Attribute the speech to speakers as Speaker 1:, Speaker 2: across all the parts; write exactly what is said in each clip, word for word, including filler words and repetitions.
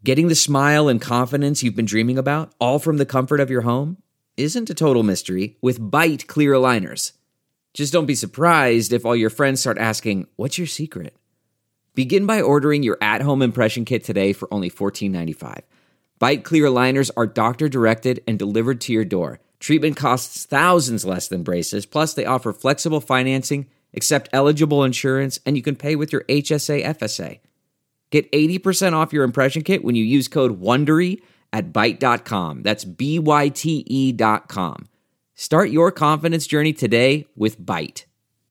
Speaker 1: Getting the smile and confidence you've been dreaming about, all from the comfort of your home, isn't a total mystery with Byte clear aligners. Just don't be surprised if all your friends start asking, what's your secret? Begin by ordering your at-home impression kit today for only fourteen ninety-five. Byte clear aligners are doctor-directed and delivered to your door. Treatment costs thousands less than braces, plus they offer flexible financing, accept eligible insurance, and you can pay with your H S A F S A. Get eighty percent off your impression kit when you use code WONDERY at byte dot com. That's B Y T E dot com. Start your confidence journey today with Byte.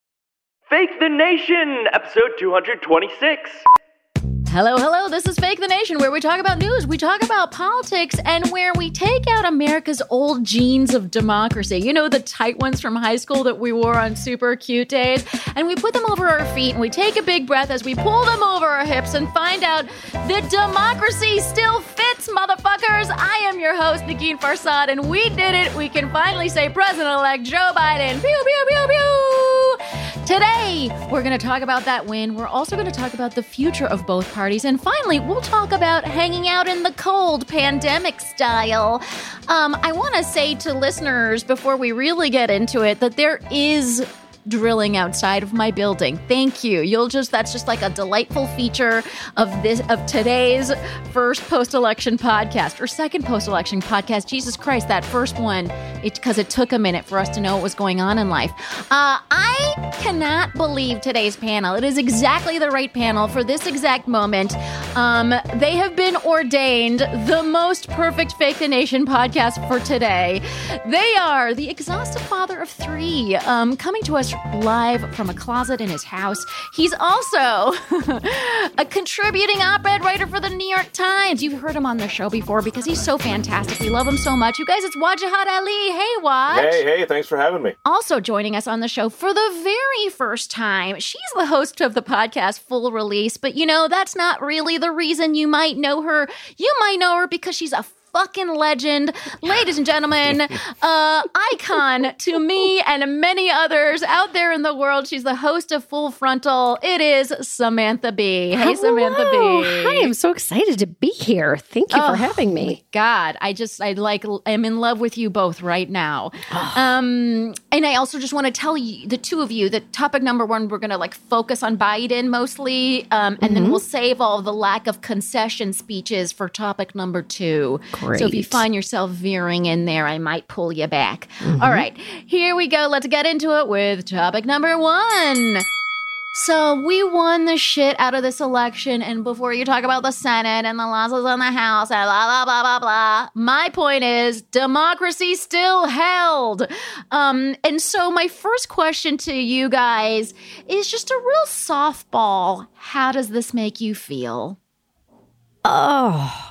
Speaker 2: Fake the Nation, episode two twenty-six.
Speaker 3: Hello, hello, this is Fake the Nation, where we talk about news, we talk about politics, and where we take out America's old genes of democracy. You know, the tight ones from high school that we wore on super cute days, and we put them over our feet, and we take a big breath as we pull them over our hips and find out that democracy still fits, motherfuckers. I am your host, Negin Farsad, and we did it. We can finally say President-elect Joe Biden. Pew, pew, pew, pew. Today, we're going to talk about that win. We're also going to talk about the future of both parties. And finally, we'll talk about hanging out in the cold, pandemic style. Um, I want to say to listeners, before we really get into it, that there is drilling outside of my building. Thank you. You'll just, that's just like a delightful feature of this, of today's first post-election podcast or second post-election podcast. Jesus Christ, that first one, it, because it took a minute for us to know what was going on in life. Uh, I cannot believe today's panel. It is exactly the right panel for this exact moment. Um, they have been ordained the most perfect Fake the Nation podcast for today. They are the exhausted father of three, um, coming to us live from a closet in his house. He's also a contributing op-ed writer for the New York Times. You've heard him on the show before because he's so fantastic. We love him so much. You guys, it's Wajahat Ali. Hey, Waj.
Speaker 4: Hey, hey, thanks for having me.
Speaker 3: Also joining us on the show for the very first time, she's the host of the podcast Full Release, but you know, that's not really the reason you might know her. You might know her because she's a fucking legend. Ladies and gentlemen, uh, icon to me and many others out there in the world. She's the host of Full Frontal. It is Samantha Bee. Hey,
Speaker 5: Hello.
Speaker 3: Samantha Bee.
Speaker 5: Hi, I'm so excited to be here. Thank you
Speaker 3: oh,
Speaker 5: for having me.
Speaker 3: God, I just, I like, I'm in love with you both right now. um, and I also just want to tell you, the two of you, that topic number one, we're going to like focus on Biden mostly, um, and mm-hmm. then we'll save all the lack of concession speeches for topic number two.
Speaker 5: Great.
Speaker 3: So if you find yourself veering in there, I might pull you back. Mm-hmm. All right, here we go. Let's get into it with topic number one. So we won the shit out of this election, and before you talk about the Senate and the losses in the House and blah, blah, blah, blah, blah, my point is democracy still held. Um, and so my first question to you guys is just a real softball. How does this make you feel?
Speaker 5: Oh.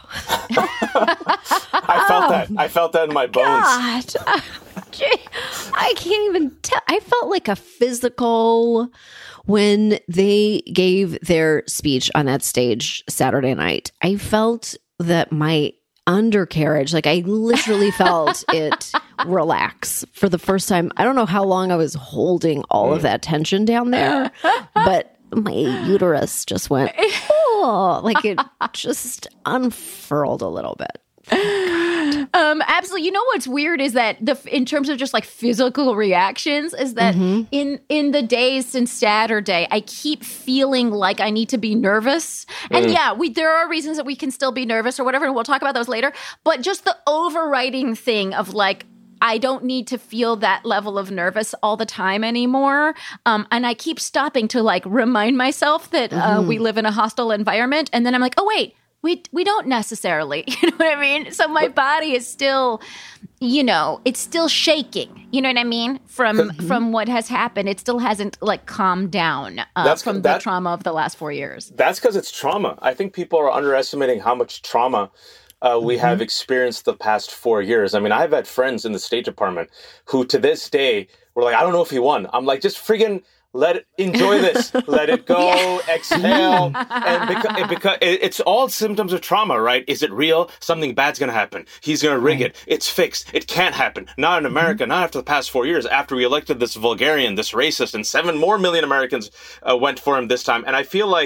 Speaker 4: I felt that. I felt that in my bones.
Speaker 5: God. I can't even tell. I felt like a physical when they gave their speech on that stage Saturday night. I felt that my undercarriage, like I literally felt it relax for the first time. I don't know how long I was holding all of that tension down there, but my uterus just went, oh, like it just unfurled a little bit. Oh,
Speaker 3: um, absolutely. You know what's weird is that the in terms of just like physical reactions is that mm-hmm. in in the days since Saturday, I keep feeling like I need to be nervous. And mm. yeah, we there are reasons that we can still be nervous or whatever, and we'll talk about those later. But just the overriding thing of like, I don't need to feel that level of nervous all the time anymore. Um, and I keep stopping to like remind myself that uh, mm-hmm. we live in a hostile environment. And then I'm like, oh, wait, we we don't necessarily. You know what I mean? So my body is still, you know, it's still shaking. You know what I mean? From mm-hmm. from what has happened. It still hasn't like calmed down uh, that's, from that, the trauma of the last four years.
Speaker 4: That's because it's trauma. I think people are underestimating how much trauma Uh, we mm-hmm. have experienced the past four years. I mean, I've had friends in the State Department who to this day were like, I don't know if he won. I'm like, just friggin' let it, enjoy this. Let it go, yeah. exhale. And because, it, because it, it's all symptoms of trauma, right? Is it real? Something bad's going to happen. He's going to rig right. it. It's fixed. It can't happen. Not in America, mm-hmm. not after the past four years, after we elected this vulgarian, this racist, and seven more million Americans uh, went for him this time. And I feel like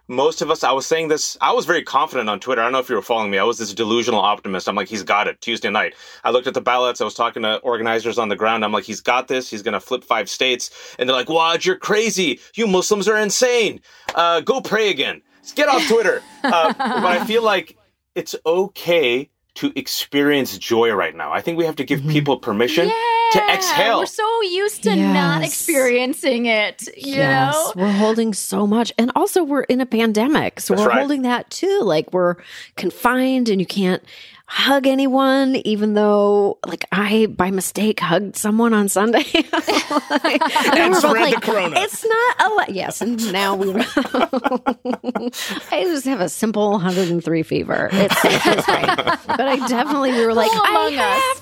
Speaker 4: most of us, I was saying this, I was very confident on Twitter. I don't know if you were following me. I was this delusional optimist. I'm like, he's got it. Tuesday night, I looked at the ballots. I was talking to organizers on the ground. I'm like, he's got this. He's going to flip five states. And they're like, Waj, you're crazy. You Muslims are insane. Uh, go pray again. Get off Twitter. Uh, but I feel like it's okay to experience joy right now. I think we have to give mm-hmm. people permission
Speaker 3: yeah,
Speaker 4: to exhale.
Speaker 3: We're so used to yes. not experiencing it, you
Speaker 5: yes.
Speaker 3: know?
Speaker 5: We're holding so much. And also we're in a pandemic. So
Speaker 4: That's
Speaker 5: we're
Speaker 4: right.
Speaker 5: holding that too. Like we're confined and you can't hug anyone, even though like I, by mistake, hugged someone on Sunday. like,
Speaker 4: and and spread
Speaker 5: like,
Speaker 4: the corona.
Speaker 5: It's not a lot. Yes. And now we I just have a simple one hundred three fever. It's, it's great. But I definitely, we were like,
Speaker 3: All among
Speaker 5: I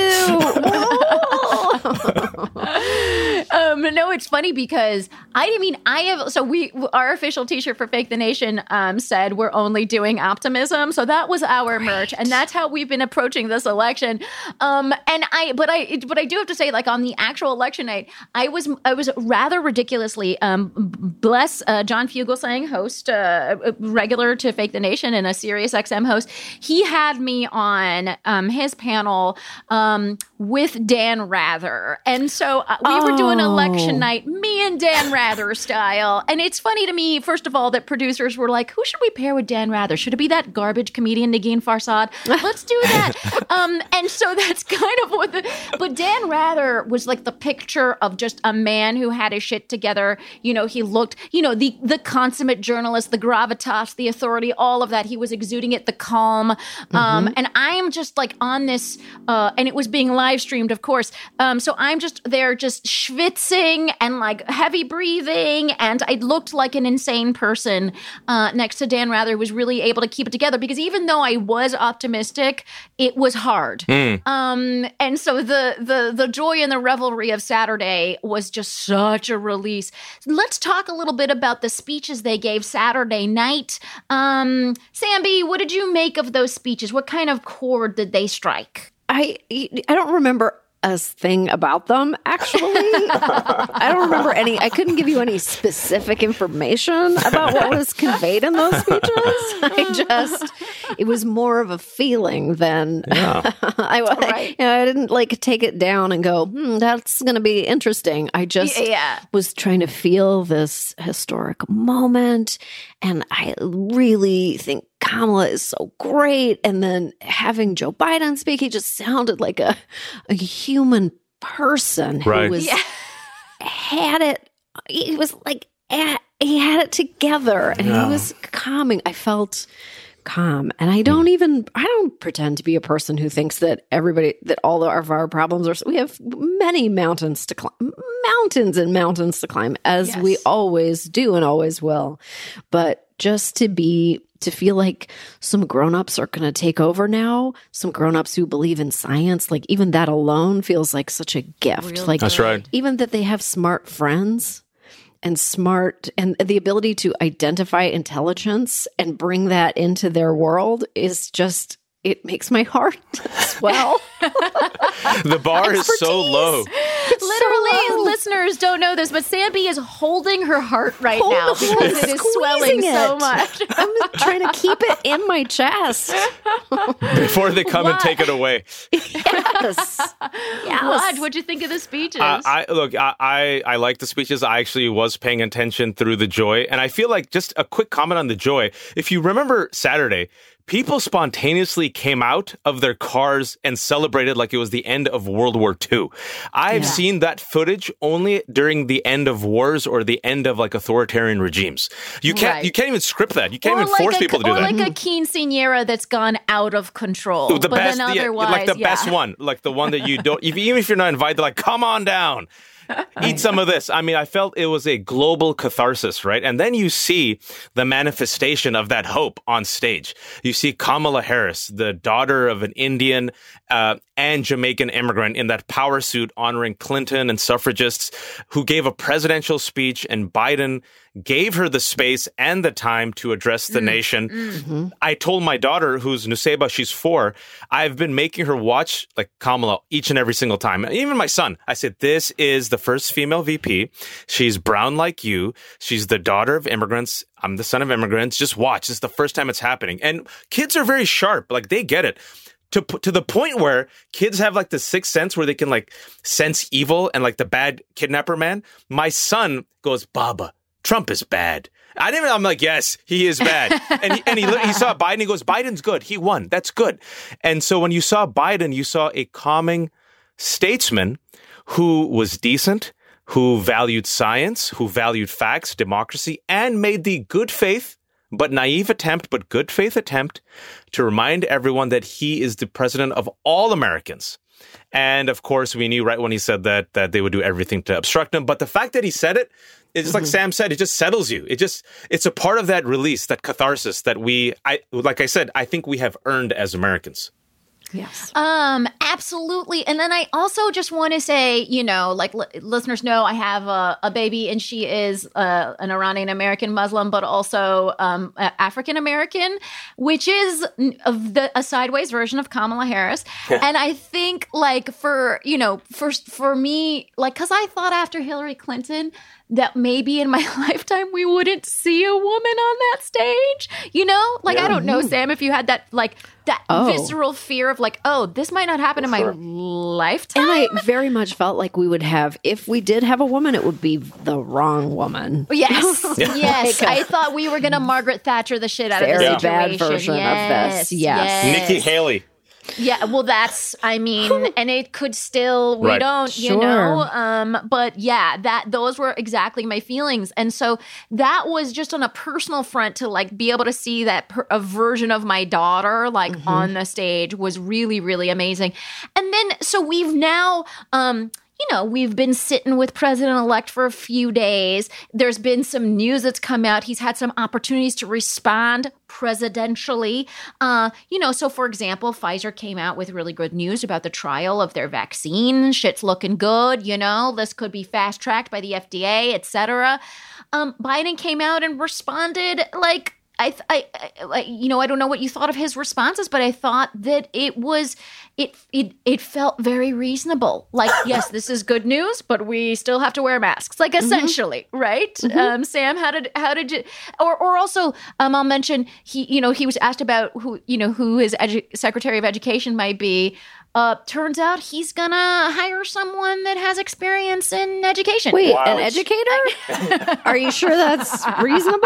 Speaker 3: us. have to. um, no, it's funny because I mean, I have, so we, our official t-shirt for Fake the Nation um, said we're only doing optimism. So that was our great. merch. And that's how we've been approaching this election. Um, and I, but I, but I do have to say, like on the actual election night, I was, I was rather ridiculously, um, bless uh, John Fugelsang, host, uh, regular to Fake the Nation and a Sirius X M host. He had me on um, his panel um, with Dan Rather. And so uh, we
Speaker 5: oh.
Speaker 3: were doing election night, me and Dan Rather style. And it's funny to me, first of all, that producers were like, who should we pair with Dan Rather? Should it be that garbage comedian Negin Farsad? Let's do that. um, and so that's kind of what the, but Dan Rather was like the picture of just a man who had his shit together. You know, he looked, you know, the, the consummate journalist, the gravitas, the authority, all of that. He was exuding it, the calm. Mm-hmm. Um, and I'm just like on this, uh, and it was being live streamed, of course. Um, so I'm just there just schwitzing and like heavy breathing. And I looked like an insane person uh, next to Dan Rather, who was really able to keep it together because even though I was optimistic, it was hard. Mm. Um, and so the, the, the joy and the revelry of Saturday was just such a release. Let's talk a little bit about the speeches they gave Saturday night. Um, Sambi, what did you make of those speeches? What kind of chord did they strike?
Speaker 5: I I don't remember a thing about them, actually. I don't remember any. I couldn't give you any specific information about what was conveyed in those speeches. I just, it was more of a feeling than, yeah. I,
Speaker 3: right.
Speaker 5: you know, I didn't like take it down and go, hmm, that's going to be interesting. I just
Speaker 3: yeah.
Speaker 5: was trying to feel this historic moment. And I really think Kamala is so great. And then having Joe Biden speak, he just sounded like a, a human person
Speaker 4: right.
Speaker 5: who was
Speaker 3: yeah.
Speaker 5: had it. He was like, at, he had it together and yeah. he was calming. I felt calm. And I don't even, I don't pretend to be a person who thinks that everybody, that all of our problems are, we have many mountains to climb, mountains and mountains to climb, as yes. we always do and always will. But just to be, to feel like some grownups are going to take over now, some grownups who believe in science, like even that alone feels like such a gift.
Speaker 3: Real
Speaker 5: like
Speaker 4: That's right.
Speaker 5: Even that they have smart friends and smart and the ability to identify intelligence and bring that into their world is just, it makes my heart swell.
Speaker 4: The bar is so low.
Speaker 3: Literally,
Speaker 5: so low.
Speaker 3: Listeners don't know this, but Sambi is holding her heart right
Speaker 5: Hold
Speaker 3: now
Speaker 5: the
Speaker 3: because it is swelling
Speaker 5: it.
Speaker 3: so much.
Speaker 5: I'm trying to keep it in my chest.
Speaker 4: Before they come and take it away.
Speaker 5: Yes. yes.
Speaker 3: Waj, what'd you think of the speeches?
Speaker 4: Uh, I Look, I, I, I like the speeches. I actually was paying attention through the joy. And I feel like just a quick comment on the joy. If you remember Saturday, people spontaneously came out of their cars and celebrated like it was the end of World War Two. I've yeah. seen that footage only during the end of wars or the end of like authoritarian regimes. You can't
Speaker 3: right.
Speaker 4: you can't even script that. You can't
Speaker 3: or
Speaker 4: even
Speaker 3: like
Speaker 4: force
Speaker 3: a,
Speaker 4: people to do
Speaker 3: or
Speaker 4: that.
Speaker 3: Or like a quinceañera that's gone out of control.
Speaker 4: The
Speaker 3: but
Speaker 4: best,
Speaker 3: then otherwise,
Speaker 4: yeah, like the
Speaker 3: yeah.
Speaker 4: best one, like the one that you don't, even if you're not invited, they're like, come on down. Eat some of this. I mean, I felt it was a global catharsis, right? And then you see the manifestation of that hope on stage. You see Kamala Harris, the daughter of an Indian uh, and Jamaican immigrant, in that power suit honoring Clinton and suffragists, who gave a presidential speech, and Biden gave her the space and the time to address the mm. nation. Mm-hmm. I told my daughter, who's Nuseba, she's four, I've been making her watch like Kamala each and every single time. Even my son, I said, this is the first female V P. She's brown like you. She's the daughter of immigrants. I'm the son of immigrants. Just watch. This is the first time it's happening. And kids are very sharp. Like, they get it. To to the point where kids have like the sixth sense where they can like sense evil and like the bad kidnapper man. My son goes, Baba, Trump is bad. I didn't even, I'm like, yes, he is bad. and he, and he, he saw Biden. He goes, Biden's good. He won. That's good. And so when you saw Biden, you saw a calming statesman who was decent, who valued science, who valued facts, democracy, and made the good faith but naive attempt, but good faith attempt to remind everyone that he is the president of all Americans. And of course, we knew right when he said that, that they would do everything to obstruct him. But the fact that he said it, it's mm-hmm. like Sam said, it just settles you. It just, it's a part of that release, that catharsis that we, I, like I said, I think we have earned as Americans.
Speaker 3: Yes. Um, absolutely. And then I also just want to say, you know, like l- listeners know I have a, a baby and she is uh, an Iranian American Muslim, but also um, African American, which is a, the, a sideways version of Kamala Harris. And I think like for, you know, for, for me, like, because I thought after Hillary Clinton that maybe in my lifetime we wouldn't see a woman on that stage, you know? Like, yeah. I don't know, Sam, if you had that, like, that oh. visceral fear of like, oh, this might not happen in sure. my lifetime.
Speaker 5: And I very much felt like we would have, if we did have a woman, it would be the wrong woman.
Speaker 3: Yes, yes. I thought we were going to Margaret Thatcher the shit out of the situation.
Speaker 5: Very bad version
Speaker 3: yes.
Speaker 5: of this, yes.
Speaker 3: yes.
Speaker 4: Nikki Haley.
Speaker 3: Yeah, well, that's, I mean, and it could still, we
Speaker 4: right.
Speaker 3: don't, you
Speaker 5: sure.
Speaker 3: know, um, but yeah, that, those were exactly my feelings. And so that was just on a personal front to like be able to see that per, a version of my daughter, like mm-hmm. on the stage was really, really amazing. And then, so we've now, um, you know, we've been sitting with President-elect for a few days. There's been some news that's come out. He's had some opportunities to respond presidentially. Uh, you know, so for example, Pfizer came out with really good news about the trial of their vaccine. Shit's looking good, you know. This could be fast-tracked by the F D A, et cetera. Um, Biden came out and responded like, I, I, I, you know, I don't know what you thought of his responses, but I thought that it was, it, it, it felt very reasonable. Like, yes, this is good news, but we still have to wear masks. Like, essentially, mm-hmm. right? Mm-hmm. Um, Sam, how did, how did you, or, or also, um, I'll mention he, you know, he was asked about who, you know, who his edu- Secretary of Education might be. Uh, turns out he's gonna hire someone that has experience in education.
Speaker 5: Wait,
Speaker 4: wow.
Speaker 5: an educator? Are you sure that's reasonable?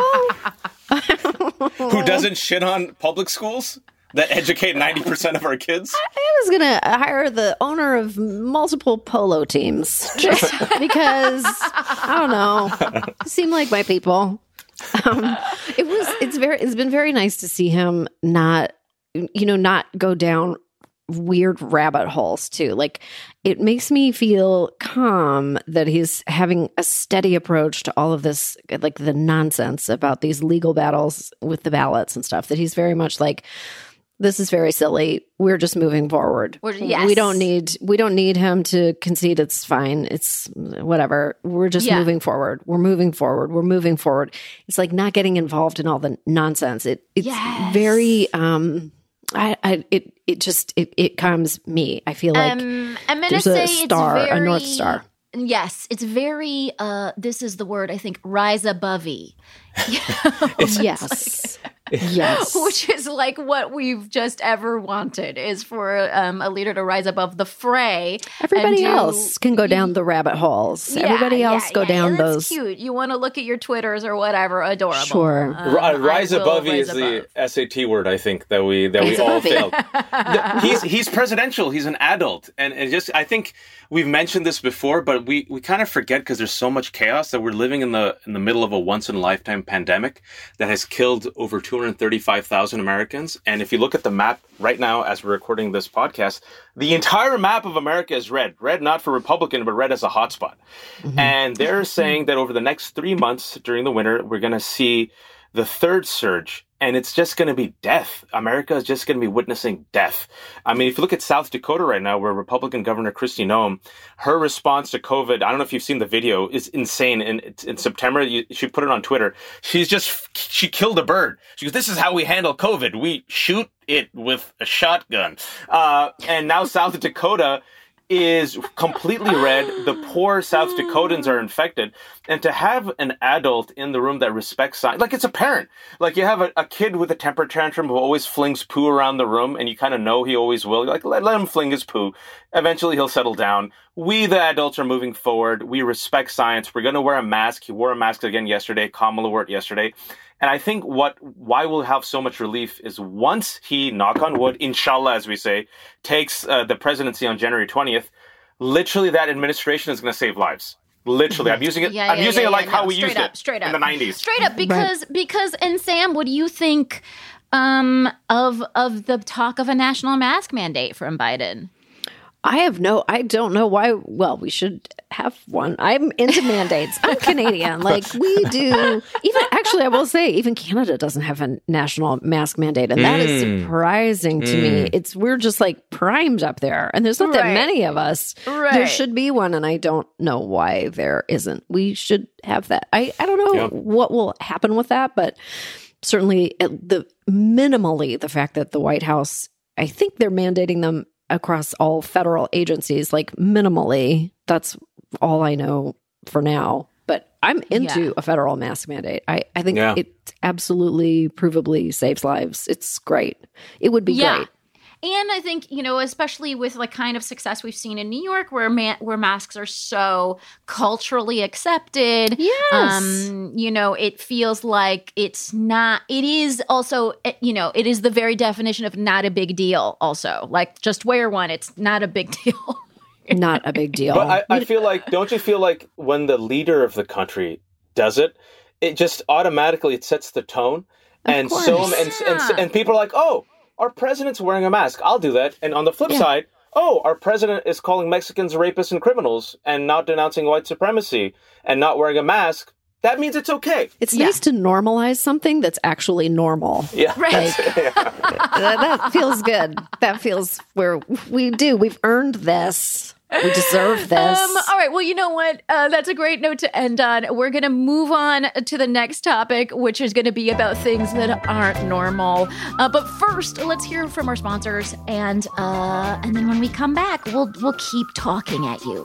Speaker 4: Who doesn't shit on public schools that educate ninety percent of our kids?
Speaker 5: I was gonna hire the owner of multiple polo teams just because I don't know. Seem like my people. Um, it was. It's very. It's been very nice to see him not, you know, not go down weird rabbit holes too. Like, it makes me feel calm that he's having a steady approach to all of this, like the nonsense about these legal battles with the ballots and stuff, that he's very much like, this is very silly. We're just moving forward.
Speaker 3: We're, yes.
Speaker 5: We don't need we don't need him to concede it's fine. It's whatever. We're just yeah. moving forward. We're moving forward. We're moving forward. It's like not getting involved in all the nonsense. It it's yes. very um I, I it it just it, it calms me. I feel like
Speaker 3: um, I'm gonna
Speaker 5: there's
Speaker 3: say
Speaker 5: a star,
Speaker 3: it's very,
Speaker 5: a North Star.
Speaker 3: Yes, it's very. Uh, this is the word I think. Rise above-y.
Speaker 5: Yes. Like, yes.
Speaker 3: Which is like what we've just ever wanted is for um, a leader to rise above the fray.
Speaker 5: Everybody
Speaker 3: do,
Speaker 5: else can go down the rabbit holes.
Speaker 3: Yeah,
Speaker 5: Everybody else
Speaker 3: yeah,
Speaker 5: go
Speaker 3: yeah,
Speaker 5: down
Speaker 3: that's
Speaker 5: those.
Speaker 3: Cute. You want to look at your Twitters or whatever. Adorable.
Speaker 5: Sure.
Speaker 4: Uh, rise above
Speaker 3: rise
Speaker 4: is
Speaker 3: above.
Speaker 4: the S A T word, I think, that we that we all failed. The, he's he's presidential. He's an adult, and and just I think we've mentioned this before, but we, we kind of forget because there's so much chaos that we're living in the in the middle of a once in a lifetime pandemic that has killed over two hundred thirty-five thousand Americans. And if you look at the map right now, as we're recording this podcast, the entire map of America is red. Red not for Republican, but red as a hotspot. Mm-hmm. And they're saying that over the next three months during the winter, we're going to see the third surge And it's just going to be death. America is just going to be witnessing death. I mean, if you look at South Dakota right now, where Republican Governor Kristi Noem, her response to COVID, I don't know if you've seen the video, is insane. In, in September, you, she put it on Twitter. She's just, she killed a bird. She goes, this is how we handle COVID. We shoot it with a shotgun. Uh, and now South Dakota is completely red. The poor South Dakotans are infected. And to have an adult in the room that respects science, like it's a parent. Like you have a, a kid with a temper tantrum who always flings poo around the room, and you kind of know he always will. You're like, let, let him fling his poo. Eventually he'll settle down. We, the adults, are moving forward. We respect science. We're going to wear a mask. He wore a mask again yesterday. Kamala wore it yesterday. And I think what why we'll have so much relief is once he, knock on wood, inshallah, as we say, takes uh, the presidency on January twentieth, literally that administration is going to save lives. Literally. I'm using it
Speaker 3: Yeah,
Speaker 4: I'm
Speaker 3: yeah,
Speaker 4: using
Speaker 3: yeah,
Speaker 4: it like
Speaker 3: yeah,
Speaker 4: how
Speaker 3: no,
Speaker 4: we
Speaker 3: straight
Speaker 4: used
Speaker 3: up,
Speaker 4: it
Speaker 3: straight
Speaker 4: in
Speaker 3: up.
Speaker 4: the nineties.
Speaker 3: Straight up, because because and Sam, what do you think um, of of the talk of a national mask mandate from Biden?
Speaker 5: I have no, I don't know why. Well, we should have one. I'm into mandates. I'm Canadian. Like we do. Even actually, I will say, even Canada doesn't have a national mask mandate. And that is surprising to me. It's, we're just like primed up there. And there's not that
Speaker 3: Right.
Speaker 5: many of us.
Speaker 3: Right.
Speaker 5: There should be one. And I don't know why there isn't. We should have that. I, I don't know
Speaker 4: Yep.
Speaker 5: what will happen with that, but certainly at the minimally the fact that the White House, I think they're mandating them across all federal agencies, like minimally. That's all I know for now. But I'm into
Speaker 3: Yeah.
Speaker 5: a federal mask mandate. I, I think
Speaker 4: Yeah.
Speaker 5: it absolutely, provably saves lives. It's great. It would be
Speaker 3: Yeah.
Speaker 5: great.
Speaker 3: And I think, you know, especially with like kind of success we've seen in New York, where ma- where masks are so culturally accepted.
Speaker 5: Yes.
Speaker 3: Um, you know, it feels like it's not. It is also, eh, you know, it is the very definition of not a big deal. Also, like just wear one. It's not a big deal.
Speaker 5: Not a big deal.
Speaker 4: But I, I feel like, don't you feel like when the leader of the country does it, it just automatically it sets the tone, and
Speaker 5: course.
Speaker 4: so and, and
Speaker 3: Yeah.
Speaker 4: and people are like, oh, our president's wearing a mask. I'll do that. And on the flip
Speaker 5: Yeah.
Speaker 4: side, oh, our president is calling Mexicans rapists and criminals and not denouncing white supremacy and not wearing a mask. That means it's okay.
Speaker 5: it's
Speaker 3: Yeah.
Speaker 5: nice to normalize something that's actually normal.
Speaker 4: Yeah,
Speaker 3: Right.
Speaker 5: that, that feels good. That feels where we do. We've earned this. We deserve this.
Speaker 3: Um, all right. Well, you know what? Uh, that's a great note to end on. We're going to move on to the next topic, which is going to be about things that aren't normal. Uh, but first, let's hear from our sponsors, and uh, and then when we come back, we'll we'll keep talking at you.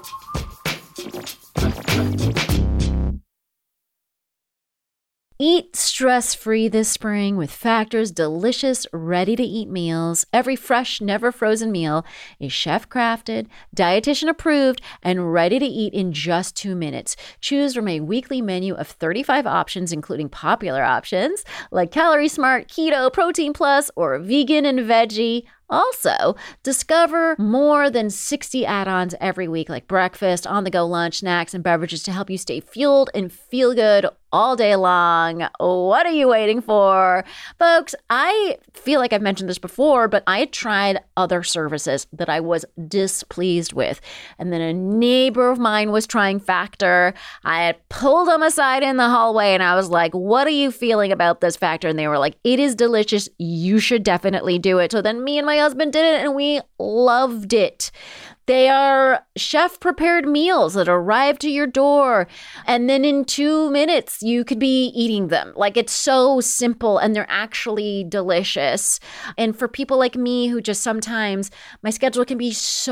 Speaker 3: Eat stress-free this spring with Factor's delicious, ready-to-eat meals. Every fresh, never-frozen meal is chef-crafted, dietitian-approved, and ready to eat in just two minutes. Choose from a weekly menu of thirty-five options, including popular options like Calorie Smart, Keto, Protein Plus, or Vegan and Veggie. Also, discover more than sixty add-ons every week, like breakfast, on-the-go lunch, snacks, and beverages to help you stay fueled and feel good all day long. What are you waiting for? Folks, I feel like I've mentioned this before, but I had tried other services that I was displeased with. And then a neighbor of mine was trying Factor. I had pulled them aside in the hallway and I was like, what are you feeling about this Factor? And they were like, it is delicious. You should definitely do it. So then me and my husband did it and we loved it. They are chef-prepared meals that arrive to your door, and then in two minutes, you could be eating them. Like, it's so simple, and they're actually delicious. And for people like me who just sometimes, my schedule can be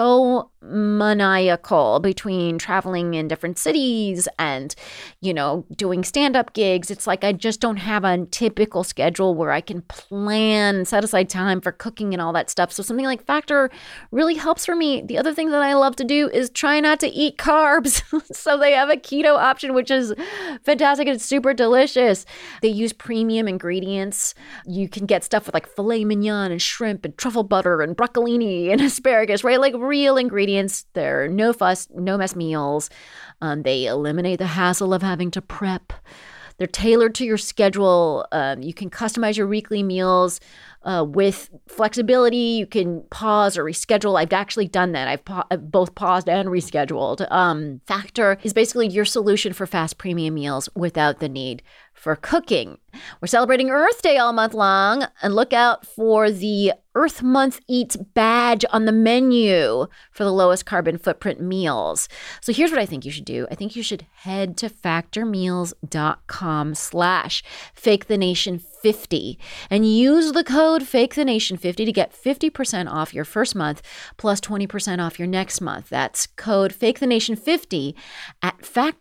Speaker 3: so maniacal between traveling in different cities and, you know, doing stand-up gigs. It's like I just don't have a typical schedule where I can plan, set aside time for cooking and all that stuff. So something like Factor really helps for me. The other thing that I love to do is try not to eat carbs. So they have a keto option, which is fantastic. It's super delicious. They use premium ingredients. You can get stuff with like filet mignon and shrimp and truffle butter and broccolini and asparagus, right? Like real ingredients. They're no fuss, no mess meals. Um, they eliminate the hassle of having to prep. They're tailored to your schedule. Um, you can customize your weekly meals uh, with flexibility. You can pause or reschedule. I've actually done that. I've, pa- I've both paused and rescheduled. Um, Factor is basically your solution for fast premium meals without the need for cooking. We're celebrating Earth Day all month long, and look out for the Earth Month Eats badge on the menu for the lowest carbon footprint meals. So here's what I think you should do. I think you should head to factormeals.com slash fakethenation50 and use the code fakethenation50 to get fifty percent off your first month plus twenty percent off your next month. That's code fakethenation50 at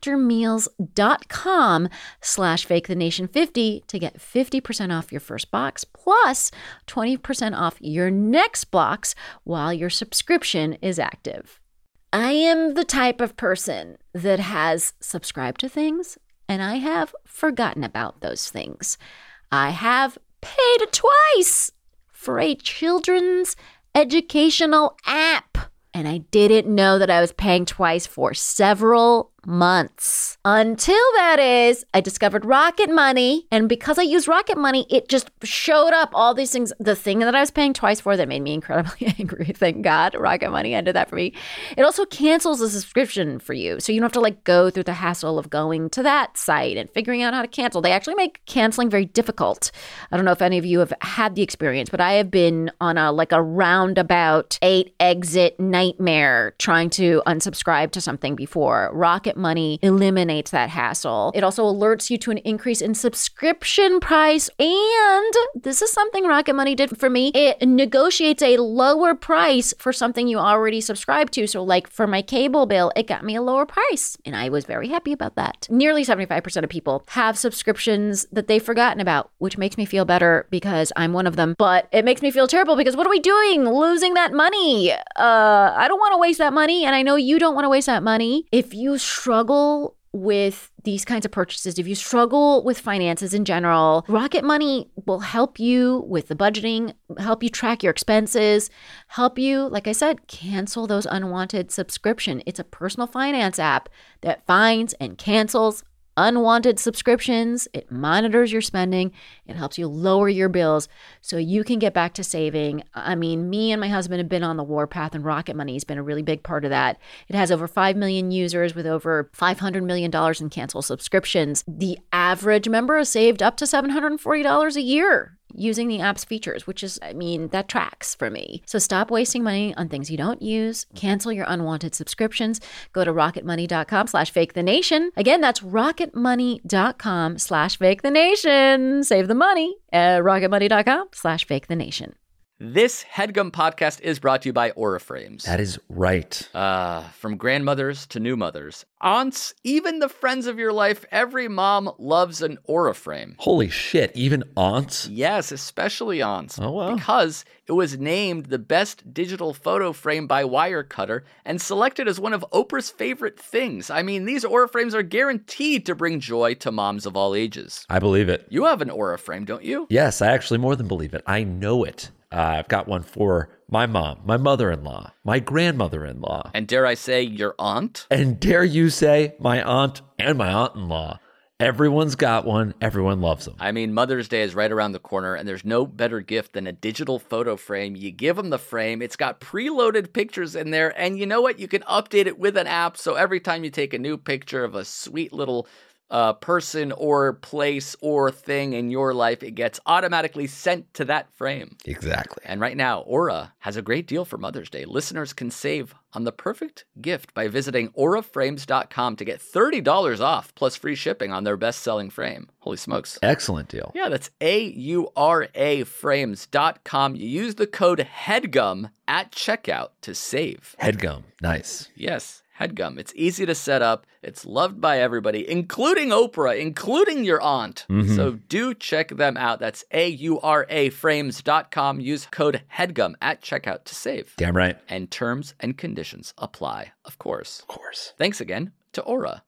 Speaker 3: factormeals.com slash fakethenation50 to get fifty percent off your first box plus twenty percent off your next box while your subscription is active. I am the type of person that has subscribed to things and I have forgotten about those things. I have paid twice for a children's educational app, and I didn't know that I was paying twice for several months. Until that is, I discovered Rocket Money, and because I use Rocket Money, it just showed up all these things. The thing that I was paying twice for that made me incredibly angry. Thank God Rocket Money ended that for me. It also cancels the subscription for you, so you don't have to like go through the hassle of going to that site and figuring out how to cancel. They actually make canceling very difficult. I don't know if any of you have had the experience, but I have been on a like a roundabout eight exit nightmare trying to unsubscribe to something before. Rocket Money eliminates that hassle. It also alerts you to an increase in subscription price. And this is something Rocket Money did for me. It negotiates a lower price for something you already subscribe to. So like for my cable bill, it got me a lower price. And I was very happy about that. Nearly seventy-five percent of people have subscriptions that they've forgotten about, which makes me feel better because I'm one of them. But it makes me feel terrible because what are we doing? Losing that money. Uh, I don't want to waste that money. And I know you don't want to waste that money. If you struggle with these kinds of purchases, if you struggle with finances in general, Rocket Money will help you with the budgeting, help you track your expenses, help you, like I said, cancel those unwanted subscriptions. It's a personal finance app that finds and cancels unwanted subscriptions. It monitors your spending. It helps you lower your bills so you can get back to saving. I mean, me and my husband have been on the warpath, and Rocket Money has been a really big part of that. It has over five million users with over five hundred million dollars in canceled subscriptions. The average member has saved up to seven hundred forty dollars a year using the app's features, which is, I mean, that tracks for me. So stop wasting money on things you don't use. Cancel your unwanted subscriptions. Go to rocketmoney.com slash fake the nation. Again, that's rocketmoney.com slash fake the nation. Save the money at rocketmoney.com slash fake the nation.
Speaker 6: This HeadGum podcast is brought to you by Aura Frames.
Speaker 7: That is right.
Speaker 6: Uh, from grandmothers to new mothers, aunts, even the friends of your life, every mom loves an Aura frame.
Speaker 7: Holy shit, even aunts?
Speaker 6: Yes, especially aunts.
Speaker 7: Oh, wow.
Speaker 6: Because it was named the best digital photo frame by Wirecutter and selected as one of Oprah's favorite things. I mean, these Aura frames are guaranteed to bring joy to moms of all ages.
Speaker 7: I believe it.
Speaker 6: You have an Aura frame, don't you?
Speaker 7: Yes, I actually more than believe it. I know it. Uh, I've got one for my mom, my mother-in-law, my grandmother-in-law.
Speaker 6: And dare I say, your aunt?
Speaker 7: And dare you say, my aunt and my aunt-in-law. Everyone's got one. Everyone loves them.
Speaker 6: I mean, Mother's Day is right around the corner, and there's no better gift than a digital photo frame. You give them the frame. It's got preloaded pictures in there, and you know what? You can update it with an app, so every time you take a new picture of a sweet little uh, person or place or thing in your life, it gets automatically sent to that frame.
Speaker 7: Exactly.
Speaker 6: And right now, Aura has a great deal for Mother's Day. Listeners can save on the perfect gift by visiting aura frames dot com to get thirty dollars off plus free shipping on their best-selling frame. Holy smokes.
Speaker 7: Excellent deal.
Speaker 6: Yeah, that's A U R A frames dot com. You use the code HEADGUM at checkout to save.
Speaker 7: HeadGum. Nice.
Speaker 6: Yes. HeadGum. It's easy to set up. It's loved by everybody, including Oprah, including your aunt.
Speaker 7: Mm-hmm.
Speaker 6: So do check them out. That's A U R A frames dot com. Use code HEADGUM at checkout to save.
Speaker 7: Damn right.
Speaker 6: And terms and conditions apply, of course.
Speaker 7: Of course.
Speaker 6: Thanks again to Aura.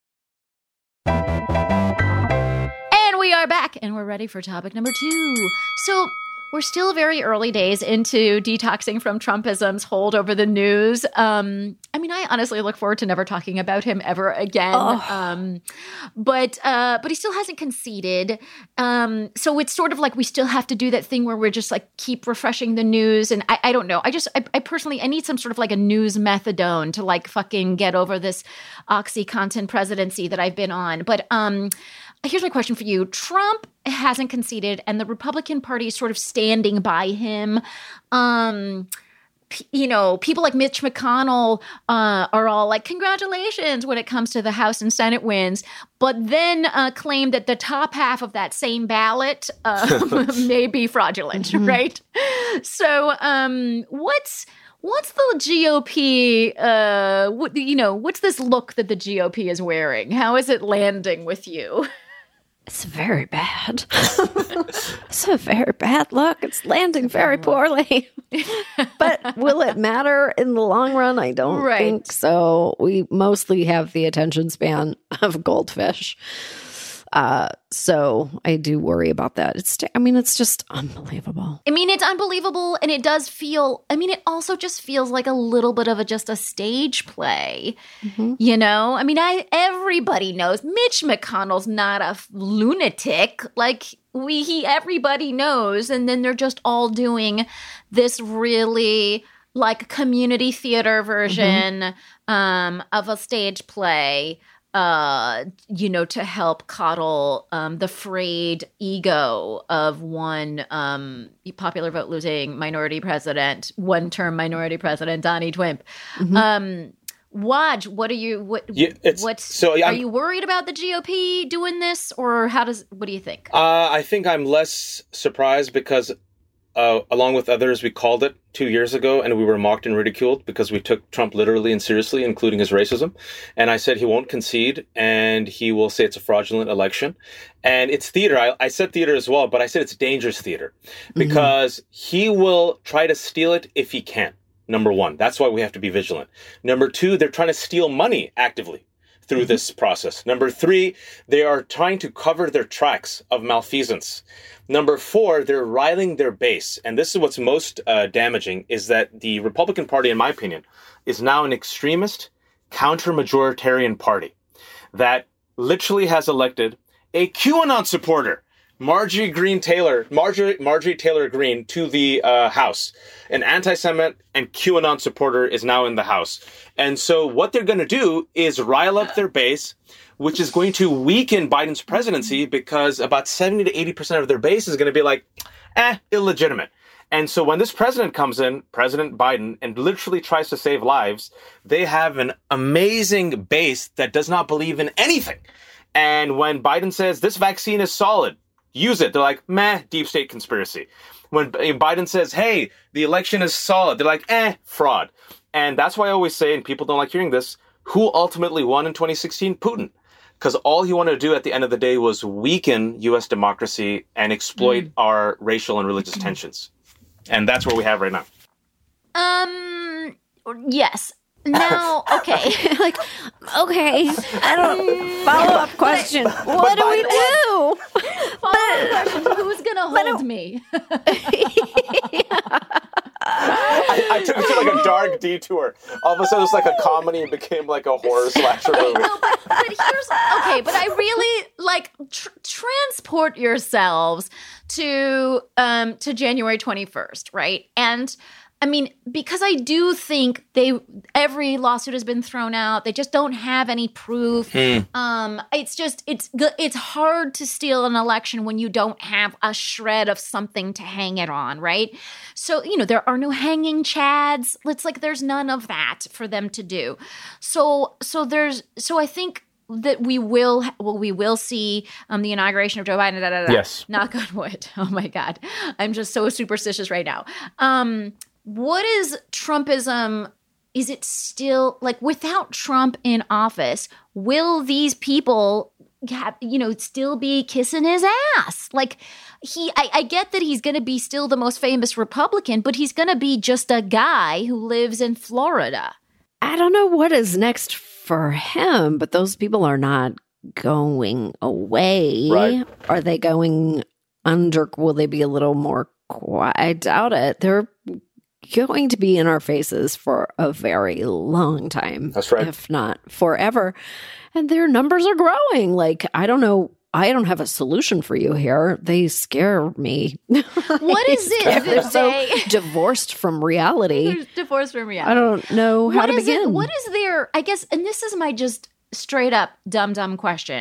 Speaker 3: And we are back, and we're ready for topic number two. So we're still very early days into detoxing from Trumpism's hold over the news. Um, I mean, I honestly look forward to never talking about him ever again.
Speaker 5: Oh.
Speaker 3: Um, but uh, but he still hasn't conceded. Um, so it's sort of like we still have to do that thing where we're just like keep refreshing the news. And I, I don't know. I just I, I personally I need some sort of like a news methadone to like fucking get over this OxyContin presidency that I've been on. But um. here's my question for you. Trump hasn't conceded, and the Republican Party is sort of standing by him. Um, p- you know, people like Mitch McConnell uh, are all like, congratulations when it comes to the House and Senate wins, but then uh, claim that the top half of that same ballot uh, may be fraudulent, mm-hmm. right? So um, what's what's the G O P, uh, what, you know, what's this look that the G O P is wearing? How is it landing with you?
Speaker 5: It's very bad. It's a very bad look. It's landing very poorly. But will it matter in the long run? I don't right. think so. We mostly have the attention span of goldfish. Uh, so I do worry about that. It's, I mean, it's just unbelievable.
Speaker 3: I mean, it's unbelievable. And it does feel, I mean, it also just feels like a little bit of a, just a stage play, mm-hmm. you know? I mean, I, everybody knows Mitch McConnell's not a lunatic. Like we, he, everybody knows. And then they're just all doing this really like community theater version, mm-hmm. um, of a stage play. Uh, you know, to help coddle um, the frayed ego of one um, popular vote losing minority president, one term minority president, Donnie Twimp. Mm-hmm. Um, Waj, what are you? What?
Speaker 4: Yeah,
Speaker 3: what's?
Speaker 4: So, yeah,
Speaker 3: are you worried about the G O P doing this, or how does? What do you think?
Speaker 4: Uh, I think I'm less surprised because, uh, along with others, we called it two years ago, and we were mocked and ridiculed because we took Trump literally and seriously, including his racism. And I said he won't concede, and he will say it's a fraudulent election. And it's theater. I, I said theater as well, but I said it's dangerous theater because mm-hmm. he will try to steal it if he can. Number one, that's why we have to be vigilant. Number two, they're trying to steal money actively through mm-hmm. this process. Number three, they are trying to cover their tracks of malfeasance. Number four, they're riling their base. And this is what's most uh, damaging, is that the Republican Party, in my opinion, is now an extremist, counter-majoritarian party that literally has elected a QAnon supporter, Marjorie Greene Taylor, Marjorie, Marjorie Taylor Greene, to the uh, House. An anti-Semite and QAnon supporter is now in the House. And so what they're going to do is rile up their base, which is going to weaken Biden's presidency because about seventy to eighty percent of their base is going to be like, eh, illegitimate. And so when this president comes in, President Biden, and literally tries to save lives, they have an amazing base that does not believe in anything. And when Biden says this vaccine is solid, use it, they're like, meh, deep state conspiracy. When Biden says, hey, the election is solid, they're like, eh, fraud. And that's why I always say, and people don't like hearing this, who ultimately won in twenty sixteen? Putin. Because all he wanted to do at the end of the day was weaken U S democracy and exploit mm. our racial and religious tensions. And that's what we have right now.
Speaker 3: Um, yes. Now, okay.
Speaker 5: like, okay. I don't, follow-up question. But, what but do we do?
Speaker 3: Follow-up question. Who's going to hold me?
Speaker 4: I, I took it to like a dark detour. All of a sudden, it's like a comedy and became like a horror slasher movie.
Speaker 3: No, but, but here's okay. But I really like tr- transport yourselves to um to January twenty-first, right? And I mean, because I do think they every lawsuit has been thrown out. They just don't have any proof. Mm. Um, it's just it's it's hard to steal an election when you don't have a shred of something to hang it on, right? So you know there are no hanging chads. It's like there's none of that for them to do. So so there's so I think that we will well we will see um, the inauguration of Joe Biden. Da, da, da,
Speaker 4: yes.
Speaker 3: Knock on wood. Oh my God, I'm just so superstitious right now. Um, What is Trumpism? Is it still like without Trump in office, will these people have, you know, still be kissing his ass? Like he, I, I get that he's going to be still the most famous Republican, but he's going to be just a guy who lives in Florida.
Speaker 5: I don't know what is next for him, but those people are not going away.
Speaker 4: Right.
Speaker 5: Are they going under? Will they be a little more quiet? I doubt it. They're going to be in our faces for a very long time.
Speaker 4: That's right.
Speaker 5: If not forever. And their numbers are growing. Like, I don't know. I don't have a solution for you here. They scare me.
Speaker 3: What is it?
Speaker 5: They're so divorced from reality.
Speaker 3: They're divorced from reality.
Speaker 5: I don't know how
Speaker 3: what
Speaker 5: to
Speaker 3: is
Speaker 5: begin.
Speaker 3: It, what is their, I guess, and this is my just straight up dumb, dumb question.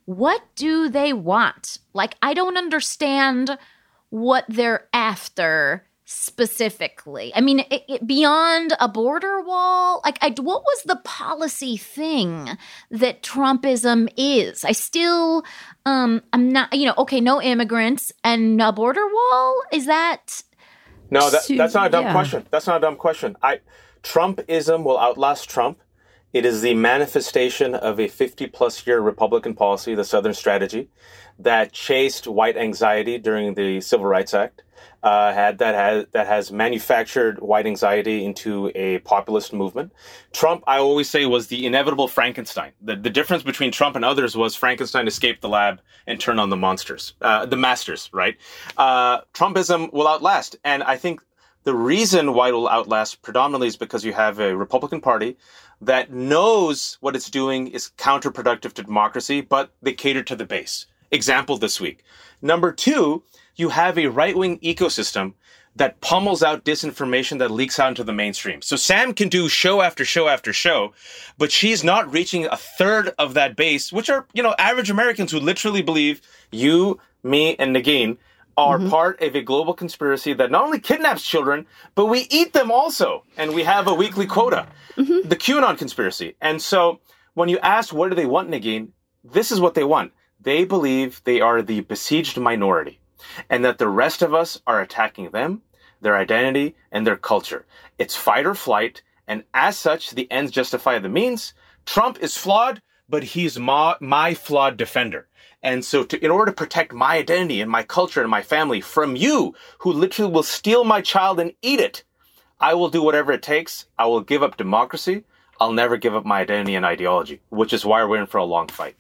Speaker 3: what do they want? Like, I don't understand what they're after specifically. I mean, it, it, beyond a border wall, like, I, what was the policy thing that Trumpism is? I still, um, I'm not, you know, okay, no immigrants and a border wall? Is that...
Speaker 4: No, that, that's not a dumb
Speaker 5: yeah.
Speaker 4: question. That's not a dumb question. I Trumpism will outlast Trump. It is the manifestation of a fifty-plus year Republican policy, the Southern Strategy, that chased white anxiety during the Civil Rights Act, uh, had that has that has manufactured white anxiety into a populist movement. Trump, I always say, was the inevitable Frankenstein. The the difference between Trump and others was Frankenstein escaped the lab and turned on the monsters, uh, the masters, right? Uh, Trumpism will outlast, and I think the reason why it will outlast predominantly is because you have a Republican Party that knows what it's doing is counterproductive to democracy, but they cater to the base. Example this week. Number two, you have a right-wing ecosystem that pummels out disinformation that leaks out into the mainstream. So Sam can do show after show after show, but she's not reaching a third of that base, which are, you know, average Americans who literally believe you, me, and Nagin are mm-hmm. part of a global conspiracy that not only kidnaps children, but we eat them also. And we have a weekly quota, mm-hmm. the QAnon conspiracy. And so when you ask what do they want, Nagin, this is what they want. They believe they are the besieged minority and that the rest of us are attacking them, their identity, and their culture. It's fight or flight. And as such, the ends justify the means. Trump is flawed, but he's my, my flawed defender. And so to, in order to protect my identity and my culture and my family from you, who literally will steal my child and eat it, I will do whatever it takes. I will give up democracy. I'll never give up my identity and ideology, which is why we're in for a long fight.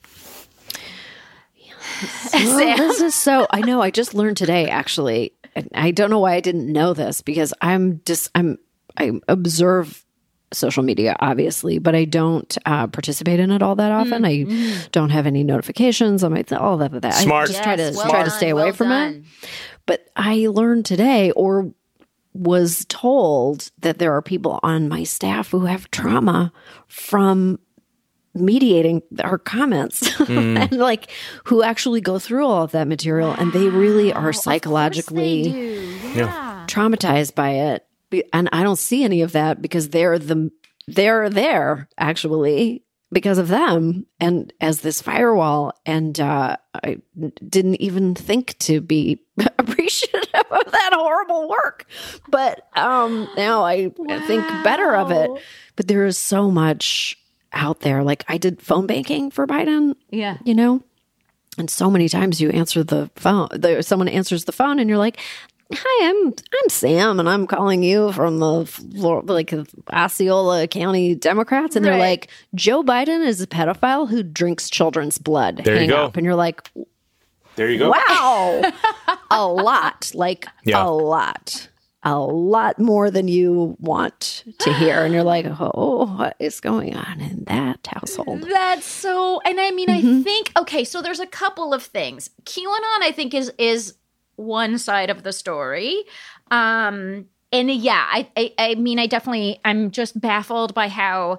Speaker 5: Well, this is so, I know, I just learned today, actually. And I don't know why I didn't know this because I'm just, I'm, I observe social media, obviously, but I don't uh, participate in it all that often. Mm-hmm. I don't have any notifications on my th- all that. that.
Speaker 4: Smart.
Speaker 5: I just
Speaker 3: yes,
Speaker 5: try to
Speaker 3: well
Speaker 5: try
Speaker 3: done,
Speaker 5: to stay
Speaker 3: well
Speaker 5: away from
Speaker 3: done.
Speaker 5: it. But I learned today, or was told, that there are people on my staff who have trauma from mediating our comments mm. and like who actually go through all of that material, wow. and they really are psychologically
Speaker 3: yeah.
Speaker 5: traumatized by it. And I don't see any of that because they're the they're there actually because of them and as this firewall. And uh, I didn't even think to be appreciative of that horrible work, but um, now I wow. think better of it. But there is so much out there. Like I did phone banking for Biden. Yeah, you know, and so many times you answer the phone. There, someone answers the phone, and you're like, "Hi, I'm I'm Sam, and I'm calling you from the like Osceola County Democrats," and they're right. like, "Joe Biden is a pedophile who drinks children's blood."
Speaker 4: There
Speaker 5: Hang
Speaker 4: you go.
Speaker 5: Up. And you're like,
Speaker 4: "There you go."
Speaker 5: Wow, a lot, like yeah. a lot, a lot more than you want to hear, and you're like, "Oh, what is going on in that household?"
Speaker 3: That's so. And I mean, mm-hmm. I think okay. So there's a couple of things. QAnon, I think, is is. one side of the story. Um, and yeah, I, I, I mean, I definitely, I'm just baffled by how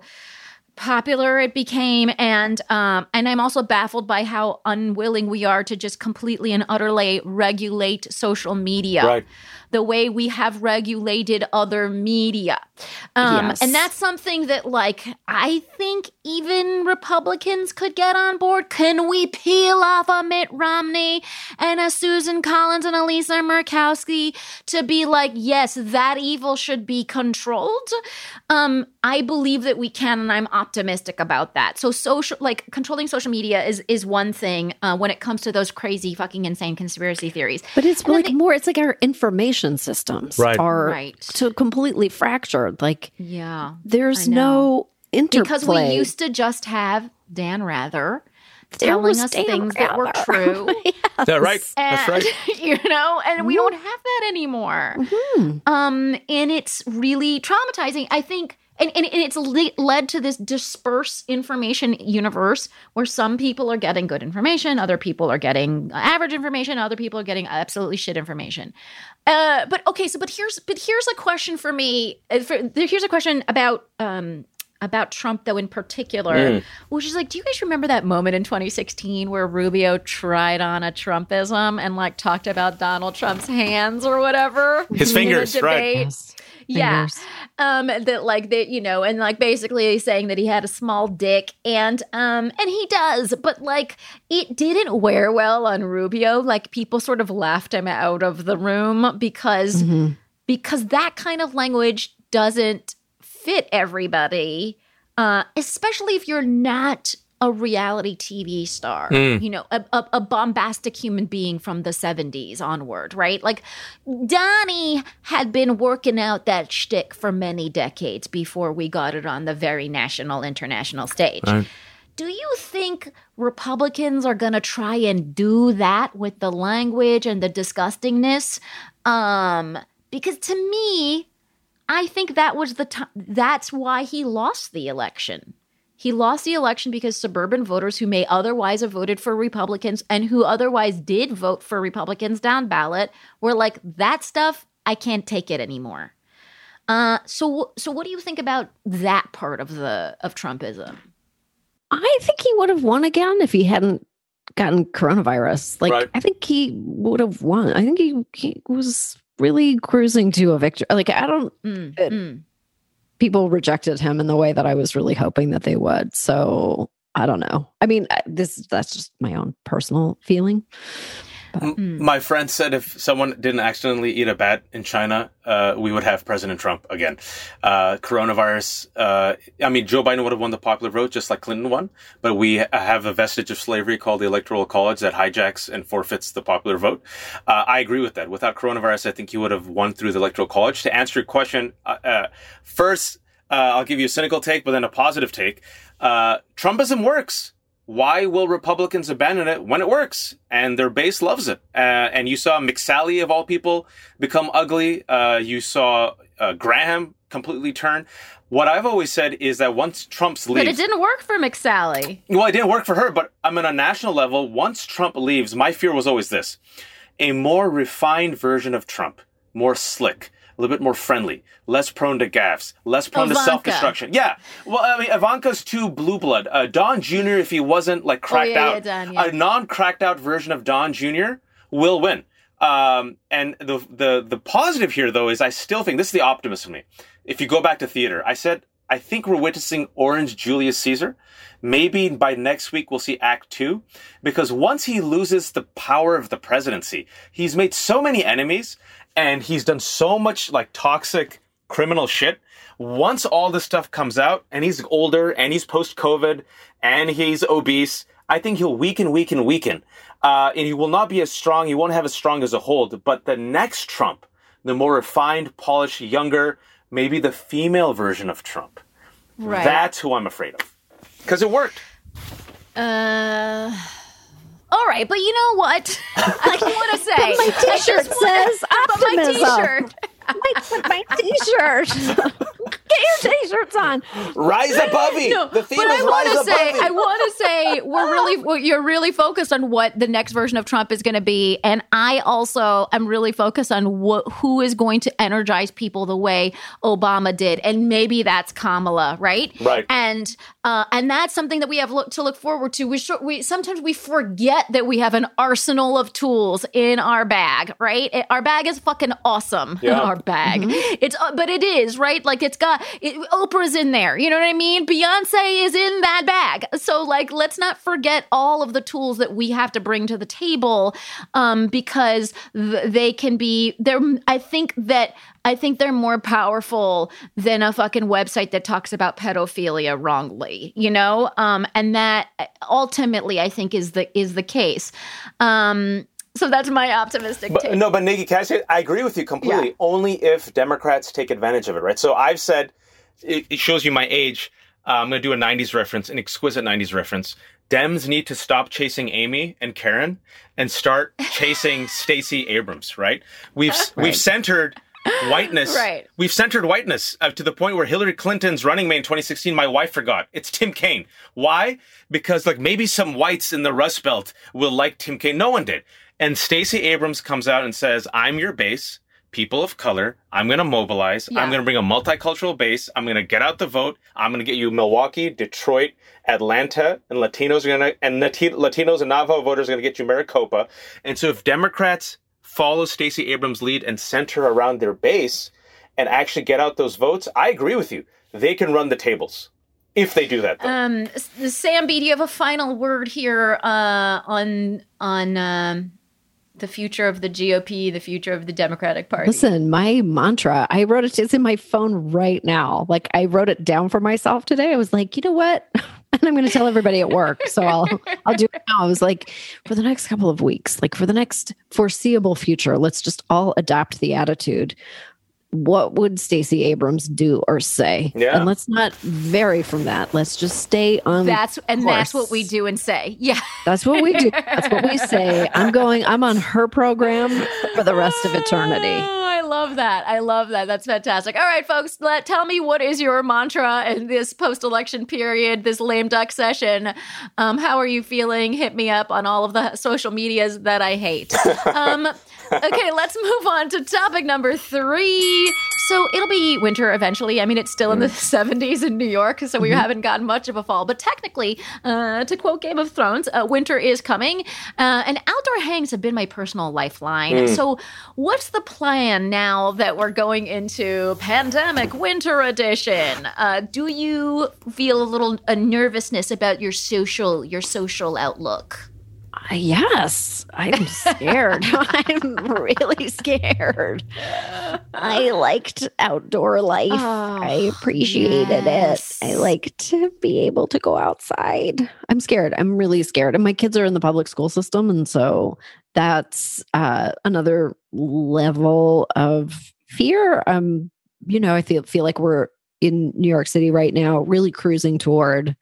Speaker 3: popular it became. And, um, and I'm also baffled by how unwilling we are to just completely and utterly regulate social media. Right. The way we have regulated other media. Um, yes. And that's something that, like, I think even Republicans could get on board. Can we peel off a Mitt Romney and a Susan Collins and a Lisa Murkowski to be like, yes, that evil should be controlled? Um, I believe that we can, and I'm optimistic about that. So social, like, controlling social media is is one thing uh, when it comes to those crazy, fucking insane conspiracy theories.
Speaker 5: But it's like they, more, it's like our information systems right. are
Speaker 3: right.
Speaker 5: so completely fractured. Like,
Speaker 3: yeah,
Speaker 5: there's no interplay.
Speaker 3: Because we used to just have Dan Rather telling us
Speaker 5: Dan
Speaker 3: things
Speaker 5: Rather.
Speaker 3: that were true.
Speaker 4: Yes. That's right.
Speaker 3: And,
Speaker 4: That's right.
Speaker 3: You know, and mm-hmm. we don't have that anymore. Mm-hmm. Um, and it's really traumatizing. I think. And, and, and it's le- led to this dispersed information universe where some people are getting good information, other people are getting average information, other people are getting absolutely shit information. Uh, but okay, so but here's but here's a question for me. For, here's a question about um, about Trump, though, in particular,
Speaker 4: Mm.
Speaker 3: which is like, do you guys remember that moment in twenty sixteen where Rubio tried on a Trumpism and like talked about Donald Trump's hands or whatever?
Speaker 4: His
Speaker 3: in a
Speaker 4: fingers, right.
Speaker 3: debate?
Speaker 5: Yes.
Speaker 3: Yeah.
Speaker 5: Fingers.
Speaker 3: Um, that like that, you know, and like basically saying that he had a small dick, and um, and he does, but like it didn't wear well on Rubio. Like people sort of laughed him out of the room because
Speaker 5: Mhm.
Speaker 3: because that kind of language doesn't fit everybody, uh, especially if you're not a reality T V star,
Speaker 4: Mm.
Speaker 3: you know, a, a, a bombastic human being from the seventies onward, right? Like Donnie had been working out that shtick for many decades before we got it on the very national, international stage.
Speaker 4: Right.
Speaker 3: Do you think Republicans are going to try and do that with the language and the disgustingness? Um, because to me, I think that was the time. That's why he lost the election. He lost the election because suburban voters who may otherwise have voted for Republicans and who otherwise did vote for Republicans down ballot were like, that stuff, I can't take it anymore. Uh, so, so what do you think about that part of the of Trumpism?
Speaker 5: I think he would have won again if he hadn't gotten coronavirus. Like,
Speaker 4: Right.
Speaker 5: I think he would have won. I think he, he was really cruising to a victory. Like, I don't,
Speaker 3: Mm,
Speaker 5: It-
Speaker 3: mm.
Speaker 5: people rejected him in the way that I was really hoping that they would. So I don't know. I mean, I- this that's just my own personal feeling.
Speaker 4: M- My friend said if someone didn't accidentally eat a bat in China, uh, we would have President Trump again. Uh, coronavirus, uh, I mean, Joe Biden would have won the popular vote just like Clinton won, but we have a vestige of slavery called the Electoral College that hijacks and forfeits the popular vote. Uh, I agree with that. Without coronavirus, I think he would have won through the Electoral College. To answer your question, uh, uh, first, uh, I'll give you a cynical take, but then a positive take. Uh, Trumpism works. Why will Republicans abandon it when it works? And their base loves it. Uh, and you saw McSally, of all people, become ugly. Uh, you saw uh, Graham completely turn. What I've always said is that once Trump's leaves...
Speaker 3: But it didn't work for McSally.
Speaker 4: Well, it didn't work for her, but I mean, on a national level, once Trump leaves, my fear was always this. A more refined version of Trump. More slick. A little bit more friendly, less prone to gaffes, less prone
Speaker 3: Ivanka.
Speaker 4: to self-destruction. Yeah. Well, I mean, Ivanka's too blue blood. Uh, Don Junior, if he wasn't like cracked
Speaker 3: yeah,
Speaker 4: out,
Speaker 3: yeah, Don, yeah.
Speaker 4: a non-cracked out version of Don Junior will win. Um, and the, the, the positive here, though, is I still think, this is the optimist in me. If you go back to theater, I said, I think we're witnessing Orange Julius Caesar. Maybe by next week we'll see Act Two, because once he loses the power of the presidency, he's made so many enemies and he's done so much like toxic criminal shit. Once all this stuff comes out and he's older and he's post-COVID and he's obese, I think he'll weaken, weaken, weaken. Uh, and he will not be as strong. He won't have as strong as a hold. But the next Trump, the more refined, polished, younger, maybe the female version of Trump.
Speaker 3: Right.
Speaker 4: That's who I'm afraid of. Because it worked.
Speaker 3: Uh, all right, but you know what? I want to say
Speaker 5: My
Speaker 3: I
Speaker 5: t-shirt
Speaker 3: just wanna-
Speaker 5: says
Speaker 3: but my
Speaker 5: optimism.
Speaker 3: t-shirt.
Speaker 5: my, my t-shirt. Get your t-shirts on.
Speaker 4: Rise above me.
Speaker 3: No,
Speaker 4: The theme
Speaker 3: but
Speaker 4: is
Speaker 3: I
Speaker 4: rise
Speaker 3: want to
Speaker 4: above
Speaker 3: say,
Speaker 4: me.
Speaker 3: I want to say, we're really, well, you're really focused on what the next version of Trump is going to be, and I also am really focused on what who is going to energize people the way Obama did, and maybe that's Kamala, right?
Speaker 4: Right.
Speaker 3: And uh, and that's something that we have look, to look forward to. We sh- we sometimes we forget that we have an arsenal of tools in our bag, right? It- our bag is fucking awesome.
Speaker 4: Yeah.
Speaker 3: Our bag, it's uh, but it is right. Like it's got it, Oprah's in there. You know what I mean? Beyonce is in that bag. So like, let's not forget all of the tools that we have to bring to the table, um, because th- they can be. They're. I think that. I think they're more powerful than a fucking website that talks about pedophilia wrongly, you know? Um, and that ultimately I think is the is the case. Um, so that's my optimistic
Speaker 4: But,
Speaker 3: take.
Speaker 4: no, but Nikki, can I say, I agree with you completely.
Speaker 3: Yeah.
Speaker 4: Only if Democrats take advantage of it, right? So I've said, it, it shows you my age. Uh, I'm going to do a nineties reference, an exquisite nineties reference. Dems need to stop chasing Amy and Karen and start chasing Stacey Abrams, right? We've we've centered whiteness.
Speaker 3: Right.
Speaker 4: We've centered whiteness uh, to the point where Hillary Clinton's running mate in twenty sixteen, my wife forgot. It's Tim Kaine. Why? Because like maybe some whites in the Rust Belt will like Tim Kaine. No one did. And Stacey Abrams comes out and says, I'm your base. people of color. I'm going to mobilize.
Speaker 3: Yeah.
Speaker 4: I'm going to bring a multicultural base. I'm going to get out the vote. I'm going to get you Milwaukee, Detroit, Atlanta, and Latinos are going to, and Latinos and Navajo voters are going to get you Maricopa. And so if Democrats follow Stacey Abrams' lead and center around their base and actually get out those votes, I agree with you. They can run the tables. If they do that, though.
Speaker 3: Um, Sam B, do you have a final word here uh, on on um, the future of the G O P, the future of the Democratic Party?
Speaker 5: Listen, my mantra, I wrote it, it's in my phone right now. Like I wrote it down for myself today. I was like, you know what? And I'm going to tell everybody at work. So I'll, I'll do it now. I was like, for the next couple of weeks, like for the next foreseeable future, let's just all adopt the attitude. What would Stacey Abrams do or say?
Speaker 4: Yeah.
Speaker 5: And let's not vary from that. Let's just stay on
Speaker 3: That's and
Speaker 5: course.
Speaker 3: that's what we do and say. Yeah.
Speaker 5: That's what we do. That's what we say. I'm going, I'm on her program for the rest of eternity.
Speaker 3: Oh, I love that. I love that. That's fantastic. All right, folks, let, tell me what is your mantra in this post-election period, this lame duck session. Um, how are you feeling? Hit me up on all of the social medias that I hate. Um, okay, let's move on to topic number three. So it'll be winter eventually. I mean, it's still in the seventies in New York, so we mm-hmm. haven't gotten much of a fall. But technically, uh, to quote Game of Thrones, uh, winter is coming. Uh, and outdoor hangs have been my personal lifeline. Mm. So what's the plan now that we're going into pandemic winter edition? Uh, do you feel a little a nervousness about your social your social outlook?
Speaker 5: Uh, yes, I'm scared. I'm really scared. I liked outdoor life. Oh, I appreciated yes. it. I like to be able to go outside. I'm scared. I'm really scared. And my kids are in the public school system. And so that's uh, another level of fear. Um, you know, I feel, feel like we're in New York City right now, really cruising toward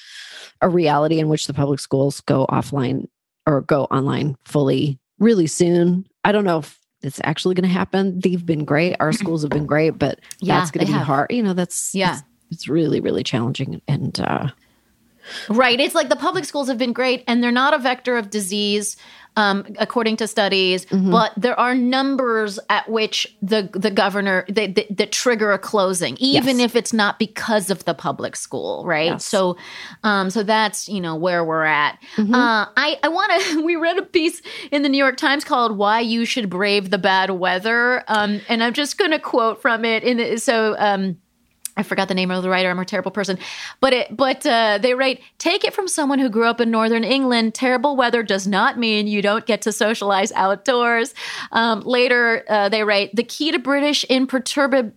Speaker 5: a reality in which the public schools go offline or go online fully really soon. I don't know if it's actually going to happen. They've been great. Our schools have been great, but yeah, that's going to be have. hard. You know, that's, yeah, it's, it's really, really challenging. And, uh,
Speaker 3: right. It's like the public schools have been great and they're not a vector of disease, um, according to studies, mm-hmm. but there are numbers at which the, the governor, that they, they trigger a closing, even yes. if it's not because of the public school. Right. Yes. So, um, so that's, you know, where we're at. Mm-hmm. Uh, I, I want to, we read a piece in the New York Times called Why You Should Brave the Bad Weather. Um, and I'm just going to quote from it in the, so, um, I forgot the name of the writer. I'm a terrible person. But it, but uh, they write, take it from someone who grew up in Northern England. Terrible weather does not mean you don't get to socialize outdoors. Um, later, uh, they write, the key to British imperturbability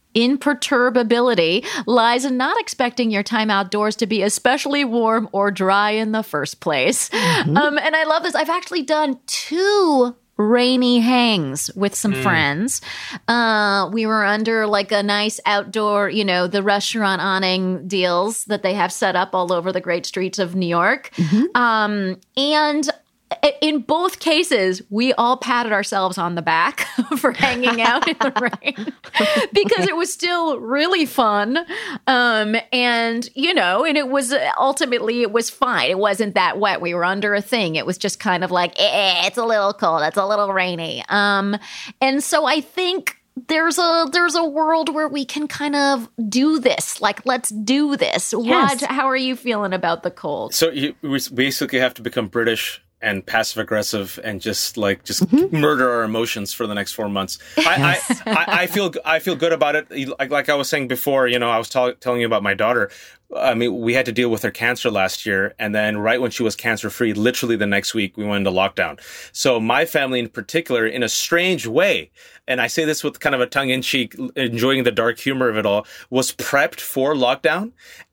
Speaker 3: imperturbability lies in not expecting your time outdoors to be especially warm or dry in the first place. Mm-hmm. Um, and I love this. I've actually done two rainy hangs with some mm. friends. Uh, we were under like a nice outdoor, you know, the restaurant awning deals that they have set up all over the great streets of New York. Mm-hmm. Um, and in both cases, we all patted ourselves on the back for hanging out in the rain because it was still really fun. Um, and, you know, and it was ultimately it was fine. It wasn't that wet. We were under a thing. It was just kind of like, eh, it's a little cold. It's a little rainy. Um, and so I think there's a there's a world where we can kind of do this. Like, let's do this.
Speaker 5: Yes.
Speaker 3: What, how are you feeling about the cold?
Speaker 4: So you we basically have to become British and passive aggressive and just like just mm-hmm. murder our emotions for the next four months. I, I, I, I feel I feel good about it. Like, like I was saying before, you know, I was t- telling you about my daughter. I mean, we had to deal with her cancer last year. And then right when she was cancer free, literally the next week, we went into lockdown. So my family in particular, in a strange way, and I say this with kind of a tongue in cheek, enjoying the dark humor of it all, was prepped for lockdown.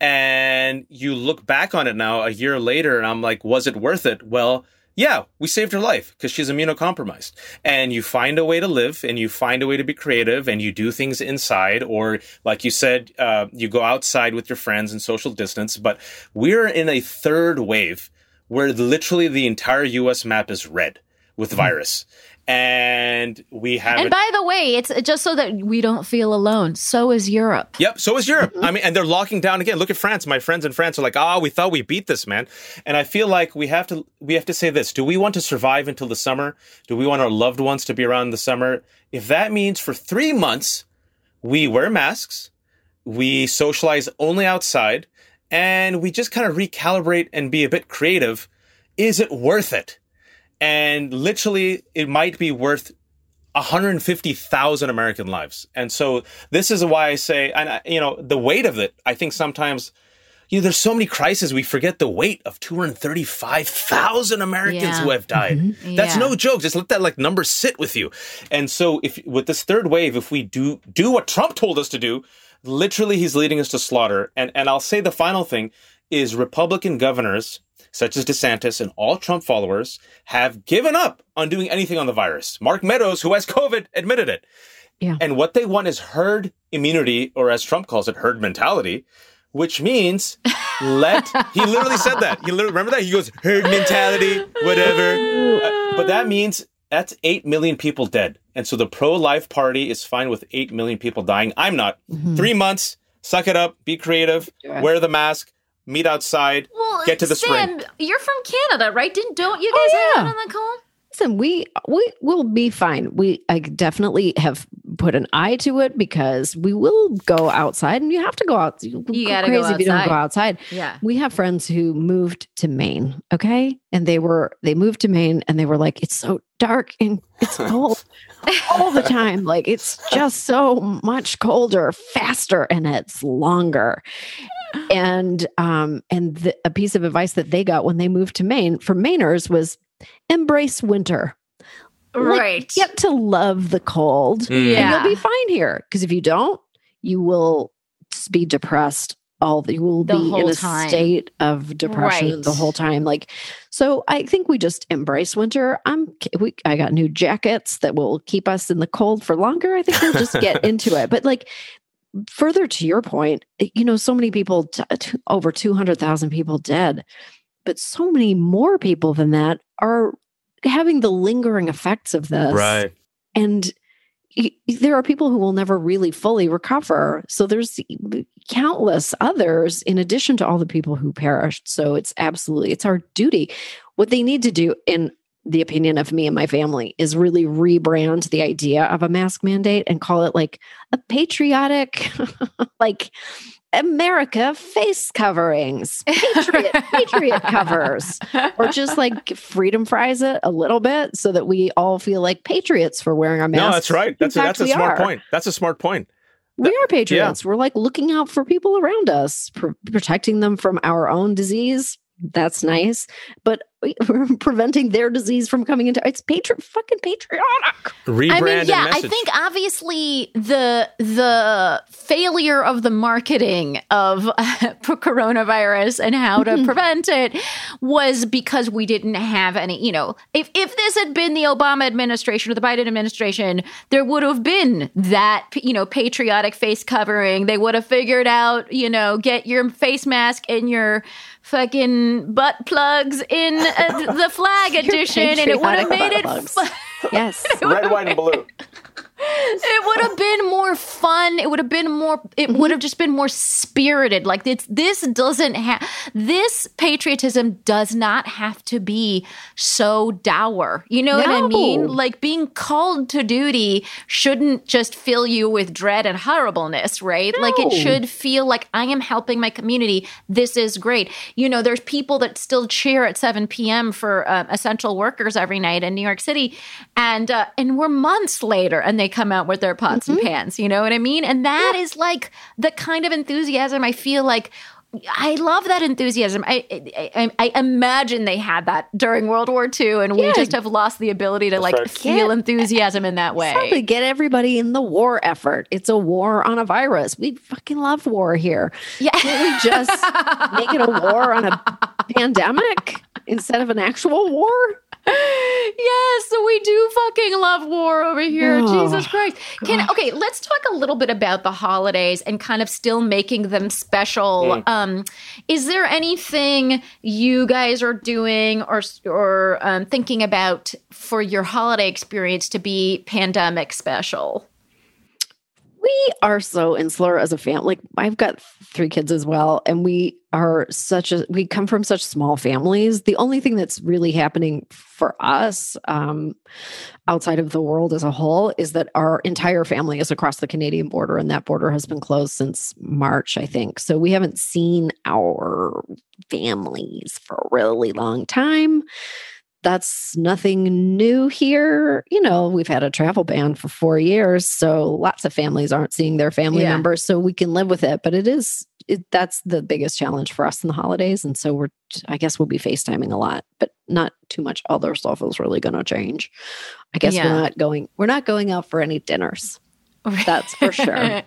Speaker 4: And you look back on it now a year later and I'm like, was it worth it? Well, yeah, we saved her life because she's immunocompromised. And you find a way to live and you find a way to be creative and you do things inside, or like you said, uh, you go outside with your friends and social distance. But we're in a third wave where literally the entire U S map is red with virus. And we have.
Speaker 3: And by the way, it's just so that we don't feel alone. So is Europe.
Speaker 4: Yep. So is Europe. Mm-hmm. I mean, and they're locking down again. Look at France. My friends in France are like, "Ah, oh, we thought we beat this, man." And I feel like we have to we have to say this: do we want to survive until the summer? Do we want our loved ones to be around in the summer? If that means for three months we wear masks, we socialize only outside, and we just kind of recalibrate and be a bit creative, is it worth it? And literally, it might be worth one hundred fifty thousand American lives. And so this is why I say, and I, you know, the weight of it, I think sometimes, you know, there's so many crises, we forget the weight of two hundred thirty-five thousand Americans
Speaker 3: yeah.
Speaker 4: who have died. Mm-hmm. That's yeah. no joke. Just let that like number sit with you. And so if with this third wave, if we do do what Trump told us to do, literally he's leading us to slaughter. And and I'll say the final thing is Republican governors such as DeSantis and all Trump followers have given up on doing anything on the virus. Mark Meadows, who has COVID, admitted it.
Speaker 5: Yeah.
Speaker 4: And what they want is herd immunity, or as Trump calls it, herd mentality, which means let, he literally said that. He literally, remember that? He goes, herd mentality, whatever. Uh, but that means that's eight million people dead. And so the pro-life party is fine with eight million people dying. I'm not. Mm-hmm. Three months, suck it up, be creative, yeah. wear the mask, meet outside,
Speaker 3: well,
Speaker 4: get to the
Speaker 3: Sam,
Speaker 4: spring.
Speaker 3: You're from Canada, right? Didn't don't you guys
Speaker 5: oh, yeah.
Speaker 3: have that on the call?
Speaker 5: Listen, we we will be fine. We I definitely have put an eye to it because we will go outside, and you have to go out. You,
Speaker 3: you
Speaker 5: go
Speaker 3: gotta
Speaker 5: crazy
Speaker 3: go outside.
Speaker 5: if you don't go outside.
Speaker 3: Yeah,
Speaker 5: we have friends who moved to Maine. Okay, and they were they moved to Maine, and they were like, it's so dark and it's cold all the time. Like it's just so much colder, faster, and it's longer. And um and the, a piece of advice that they got when they moved to Maine from Mainers was embrace winter.
Speaker 3: Right.
Speaker 5: Like, get to love the cold.
Speaker 3: Mm. Yeah.
Speaker 5: And you'll be fine here. Because if you don't, you will be depressed all the, you will
Speaker 3: the
Speaker 5: be in a
Speaker 3: time.
Speaker 5: state of depression
Speaker 3: right.
Speaker 5: the whole time. Like, so I think we just embrace winter. I'm we I got new jackets that will keep us in the cold for longer. I think we'll just get into it. But like further to your point, you know, so many people, t- t- over two hundred thousand people dead, but so many more people than that are having the lingering effects of this.
Speaker 4: Right.
Speaker 5: And y- there are people who will never really fully recover. So there's countless others in addition to all the people who perished. So it's absolutely, it's our duty. What they need to do, in the opinion of me and my family, is really rebrand the idea of a mask mandate and call it like a patriotic, like America face coverings, patriot, patriot covers, or just like freedom fries it a little bit so that we all feel like patriots for wearing our masks.
Speaker 4: No, that's right. That's
Speaker 5: In
Speaker 4: a,
Speaker 5: fact,
Speaker 4: that's a smart
Speaker 5: are.
Speaker 4: point. That's a smart point.
Speaker 5: We are patriots.
Speaker 4: Yeah.
Speaker 5: We're like looking out for people around us, pr- protecting them from our own disease. That's nice. But we're preventing their disease from coming into it's patri- fucking patriotic.
Speaker 4: Rebrand
Speaker 3: I mean, yeah,
Speaker 4: and
Speaker 3: I think obviously the the failure of the marketing of uh, coronavirus and how to prevent it was because we didn't have any, you know, if, if this had been the Obama administration or the Biden administration, there would have been that, you know, patriotic face covering. They would have figured out, you know, get your face mask and your fucking butt plugs in uh, the flag edition, and it would have made it fun.
Speaker 5: Yes.
Speaker 4: Red, white, and blue.
Speaker 3: It would have been more fun. It would have been more, it mm-hmm. would have just been more spirited. Like it's, this doesn't have, this patriotism does not have to be so dour. You know
Speaker 5: no.
Speaker 3: what I mean? Like being called to duty shouldn't just fill you with dread and horribleness, right?
Speaker 5: No.
Speaker 3: Like it should feel like I am helping my community. This is great. You know, there's people that still cheer at seven p.m. for uh, essential workers every night in New York City. And, uh, and we're months later and they come out with their pots mm-hmm. and pans, you know what I mean? And that yeah. is like the kind of enthusiasm I feel like I love that enthusiasm. I, I I imagine they had that during World War Two, and yeah. we just have lost the ability to like
Speaker 4: right.
Speaker 3: feel
Speaker 5: Get,
Speaker 3: enthusiasm in that way.
Speaker 5: Exactly. Get everybody in the war effort. It's a war on a virus. We fucking love war here.
Speaker 3: Yeah.
Speaker 5: Can't we just make it a war on a pandemic instead of an actual war?
Speaker 3: Yes, we do fucking love war over here.
Speaker 5: Oh,
Speaker 3: Jesus Christ. Can okay, let's talk a little bit about the holidays and kind of still making them special.
Speaker 4: Mm.
Speaker 3: Um, is there anything you guys are doing or or um, thinking about for your holiday experience to be pandemic special?
Speaker 5: We are so insular as a family. Like, I've got three kids as well, and we are such a, we come from such small families. The only thing that's really happening for us um, outside of the world as a whole is that our entire family is across the Canadian border, and that border has been closed since March, I think. So we haven't seen our families for a really long time. That's nothing new here. You know, we've had a travel ban for four years, so lots of families aren't seeing their family
Speaker 3: Yeah.
Speaker 5: members, so we can live with it. But it is, it, that's the biggest challenge for us in the holidays. And so we're, I guess we'll be FaceTiming a lot, but not too much other stuff is really going to change. I guess
Speaker 3: Yeah.
Speaker 5: we're not going, we're not going out for any dinners. That's for sure.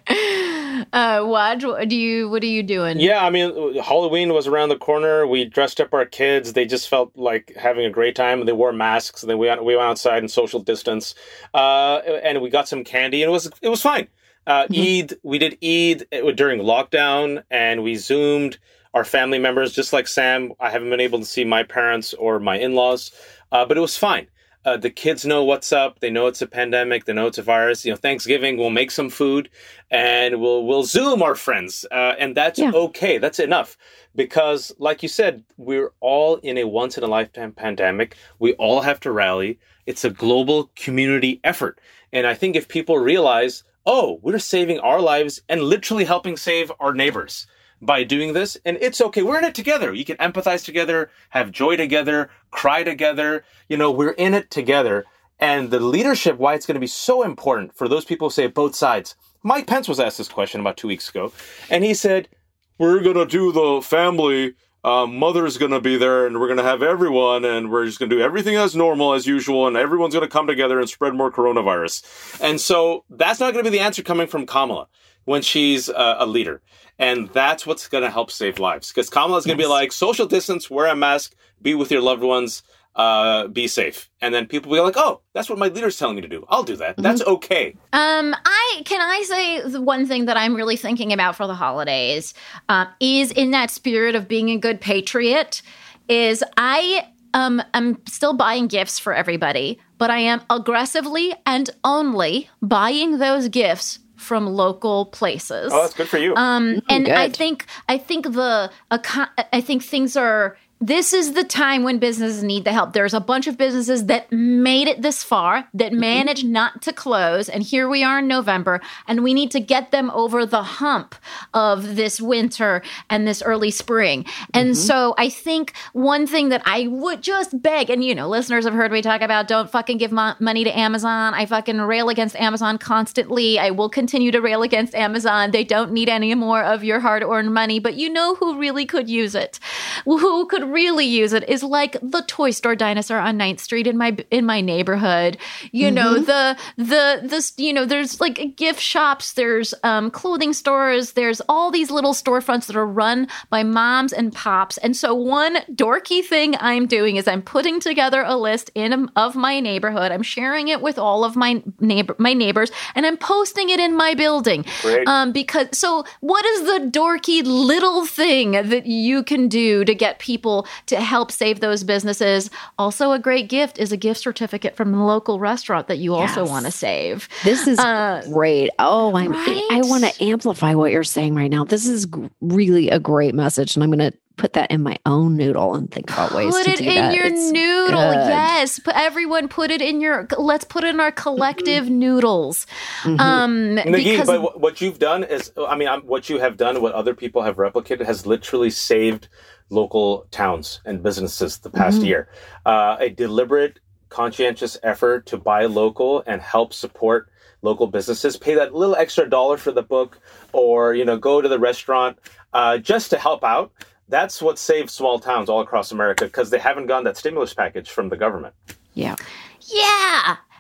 Speaker 3: Uh, Waj, what do you? What are you doing?
Speaker 4: Yeah, I mean, Halloween was around the corner. We dressed up our kids. They just felt like having a great time. They wore masks. Then we went, we went outside and social distance, uh, and we got some candy, and it was it was fine. Uh,
Speaker 5: Mm-hmm.
Speaker 4: Eid, we did Eid during lockdown, and we Zoomed our family members. Just like Sam, I haven't been able to see my parents or my in-laws, uh, but it was fine. Uh, the kids know what's up. They know it's a pandemic. They know it's a virus. You know, Thanksgiving, we'll make some food and we'll we'll Zoom our friends. Uh, and that's
Speaker 5: Yeah.
Speaker 4: okay. That's enough. Because like you said, we're all in a once in a lifetime pandemic. We all have to rally. It's a global community effort. And I think if people realize, oh, we're saving our lives and literally helping save our neighbors by doing this, and it's okay. We're in it together. You can empathize together, have joy together, cry together. You know, we're in it together. And the leadership, why it's going to be so important for those people who say both sides. Mike Pence was asked this question about two weeks ago, and he said, we're going to do the family, uh, mother's going to be there, and we're going to have everyone, and we're just going to do everything as normal, as usual, and everyone's going to come together and spread more coronavirus. And so that's not going to be the answer coming from Kamala when she's uh, a leader. And that's what's going to help save lives. Because Kamala's going to
Speaker 5: Yes.
Speaker 4: be like, social distance, wear a mask, be with your loved ones, uh, be safe. And then people will be like, oh, that's what my leader's telling me to do. I'll do that. That's okay.
Speaker 3: Um, I can I say the one thing that I'm really thinking about for the holidays um, is in that spirit of being a good patriot. Is I um am still buying gifts for everybody, but I am aggressively and only buying those gifts from local places.
Speaker 4: Oh, that's good for you.
Speaker 3: Um, and I
Speaker 5: good.
Speaker 3: think I think the eco- I think things are. This is the time when businesses need the help. There's a bunch of businesses that made it this far, that managed not to close, and here we are in November, and we need to get them over the hump of this winter and this early spring. And so I think one thing that I would just beg, and you know, listeners have heard me talk about don't fucking give mo- money to Amazon. I fucking rail against Amazon constantly. I will continue to rail against Amazon. They don't need any more of your hard-earned money, but you know who really could use it? Who could really use it is like the toy store dinosaur on ninth Street in my in my neighborhood. You know, the the this you know, there's like gift shops, there's um, clothing stores, there's all these little storefronts that are run by moms and pops. And so one dorky thing I'm doing is I'm putting together a list in of my neighborhood. I'm sharing it with all of my neighbor my neighbors, and I'm posting it in my building.
Speaker 4: Great.
Speaker 3: Um, because so what is the dorky little thing that you can do to get people to help save those businesses? Also, a great gift is a gift certificate from the local restaurant that you also
Speaker 5: Yes.
Speaker 3: want to save.
Speaker 5: This is
Speaker 3: Uh,
Speaker 5: great. Oh, I'm,
Speaker 3: right?
Speaker 5: I want to amplify what you're saying right now. This is g- really a great message, and I'm going to put that in my own noodle and think about ways
Speaker 3: Put
Speaker 5: to
Speaker 3: it
Speaker 5: do
Speaker 3: in
Speaker 5: that.
Speaker 3: your
Speaker 5: It's
Speaker 3: noodle.
Speaker 5: good.
Speaker 3: Yes. Put, everyone put it in your, let's put it in our collective noodles.
Speaker 5: Mm-hmm.
Speaker 3: Um,
Speaker 4: Nagin,
Speaker 3: because
Speaker 4: but what- what you've done is, I mean, um, what you have done, what other people have replicated, has literally saved local towns and businesses the past
Speaker 3: Mm-hmm.
Speaker 4: year. Uh, a deliberate, conscientious effort to buy local and help support local businesses, pay that little extra dollar for the book, or, you know, go to the restaurant uh, just to help out. That's what saved small towns all across America, because they haven't gotten that stimulus package from the government.
Speaker 5: Yeah.
Speaker 3: Yeah.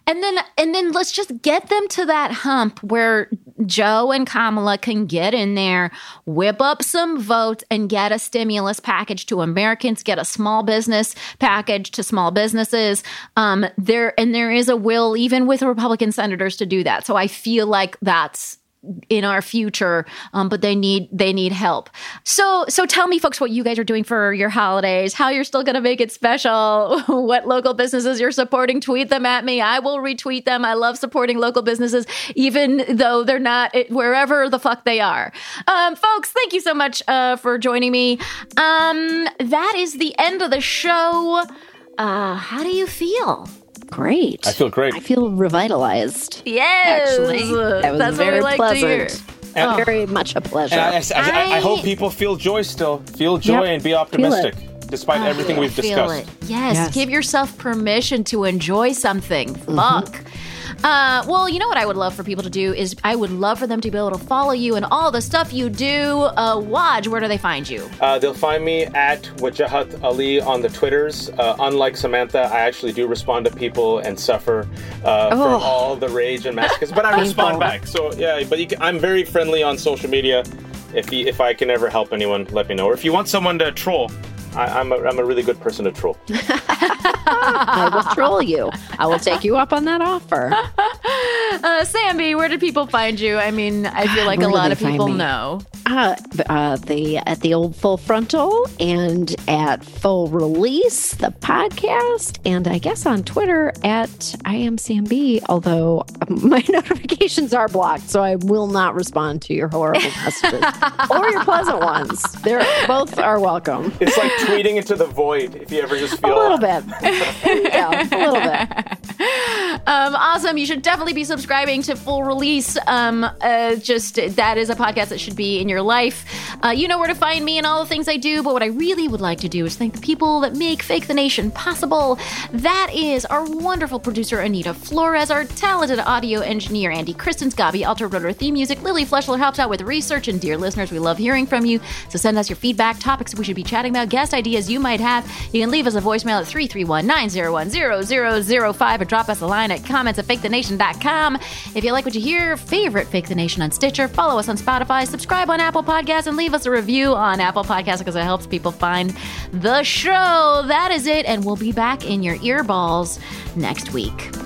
Speaker 3: And then and then let's just get them to that hump where Joe and Kamala can get in there, whip up some votes, and get a stimulus package to Americans, get a small business package to small businesses. Um, there and there is a will, even with Republican senators, to do that. So I feel like that's in our future, um, but they need they need help. So so tell me, folks, what you guys are doing for your holidays, how you're still going to make it special, what local businesses you're supporting. Tweet them at me. I will retweet them. I love supporting local businesses, even though they're not wherever the fuck they are. Um, folks, thank you so much uh, for joining me. Um, that is the end of the show. Uh, how do you feel?
Speaker 5: Great.
Speaker 4: I feel great.
Speaker 5: I feel revitalized.
Speaker 3: Yes.
Speaker 5: Actually, that was
Speaker 3: That's
Speaker 5: very
Speaker 3: what we like to hear.
Speaker 5: pleasant. And
Speaker 3: Oh.
Speaker 5: very much a pleasure.
Speaker 4: And I, I, I, I
Speaker 3: I-
Speaker 4: hope people feel joy still. Feel joy
Speaker 5: Yep.
Speaker 4: and be optimistic,
Speaker 5: Feel
Speaker 4: despite
Speaker 3: Oh,
Speaker 4: everything we've
Speaker 3: feel
Speaker 4: discussed.
Speaker 3: it. Yes.
Speaker 5: Yes.
Speaker 3: Give yourself permission to enjoy something. Fuck. Uh, well, you know what I would love for people to do is I would love for them to be able to follow you and all the stuff you do. Uh, Waj, where do they find you?
Speaker 4: Uh, they'll find me at Wajahat Ali on the Twitters. Uh, unlike Samantha, I actually do respond to people and suffer uh,
Speaker 5: Oh.
Speaker 4: from all the rage and massacres, but I respond back. So yeah, but you can, I'm very friendly on social media. If you, if I can ever help anyone, let me know. Or if you want someone to troll, I, I'm a, I'm a really good person to troll.
Speaker 5: I will troll you. I will take you up on that offer.
Speaker 3: Uh, Sammy, where do people find you? I mean, I feel like
Speaker 5: Where
Speaker 3: a
Speaker 5: do
Speaker 3: lot
Speaker 5: they
Speaker 3: of
Speaker 5: find
Speaker 3: people
Speaker 5: me?
Speaker 3: know.
Speaker 5: Uh, uh, the at the old Full Frontal and at Full Release, the podcast, and I guess on Twitter at I am Sam B. Although my notifications are blocked, so I will not respond to your horrible messages or your pleasant ones. They're both are welcome.
Speaker 4: It's like tweeting into the void. If you ever just
Speaker 5: A
Speaker 4: feel
Speaker 5: little bit, yeah, a little bit.
Speaker 3: Um, awesome. You should definitely be subscribing to Full Release. Um, uh, just that is a podcast that should be in your life. Uh, you know where to find me and all the things I do, but what I really would like to do is thank the people that make Fake the Nation possible. That is our wonderful producer, Anita Flores, our talented audio engineer, Andy Christens, Gabi Alter wrote our theme music, Lily Fleschler helps out with research, and dear listeners, we love hearing from you. So send us your feedback, topics we should be chatting about, guest ideas you might have. You can leave us a voicemail at three three one, nine zero one, zero zero zero five or drop us a line at comments at fake the nation dot com. If you like what you hear, favorite Fake the Nation on Stitcher, follow us on Spotify, subscribe on Apple Podcasts, and leave us a review on Apple Podcasts because it helps people find the show. That is it, and we'll be back in your earballs next week.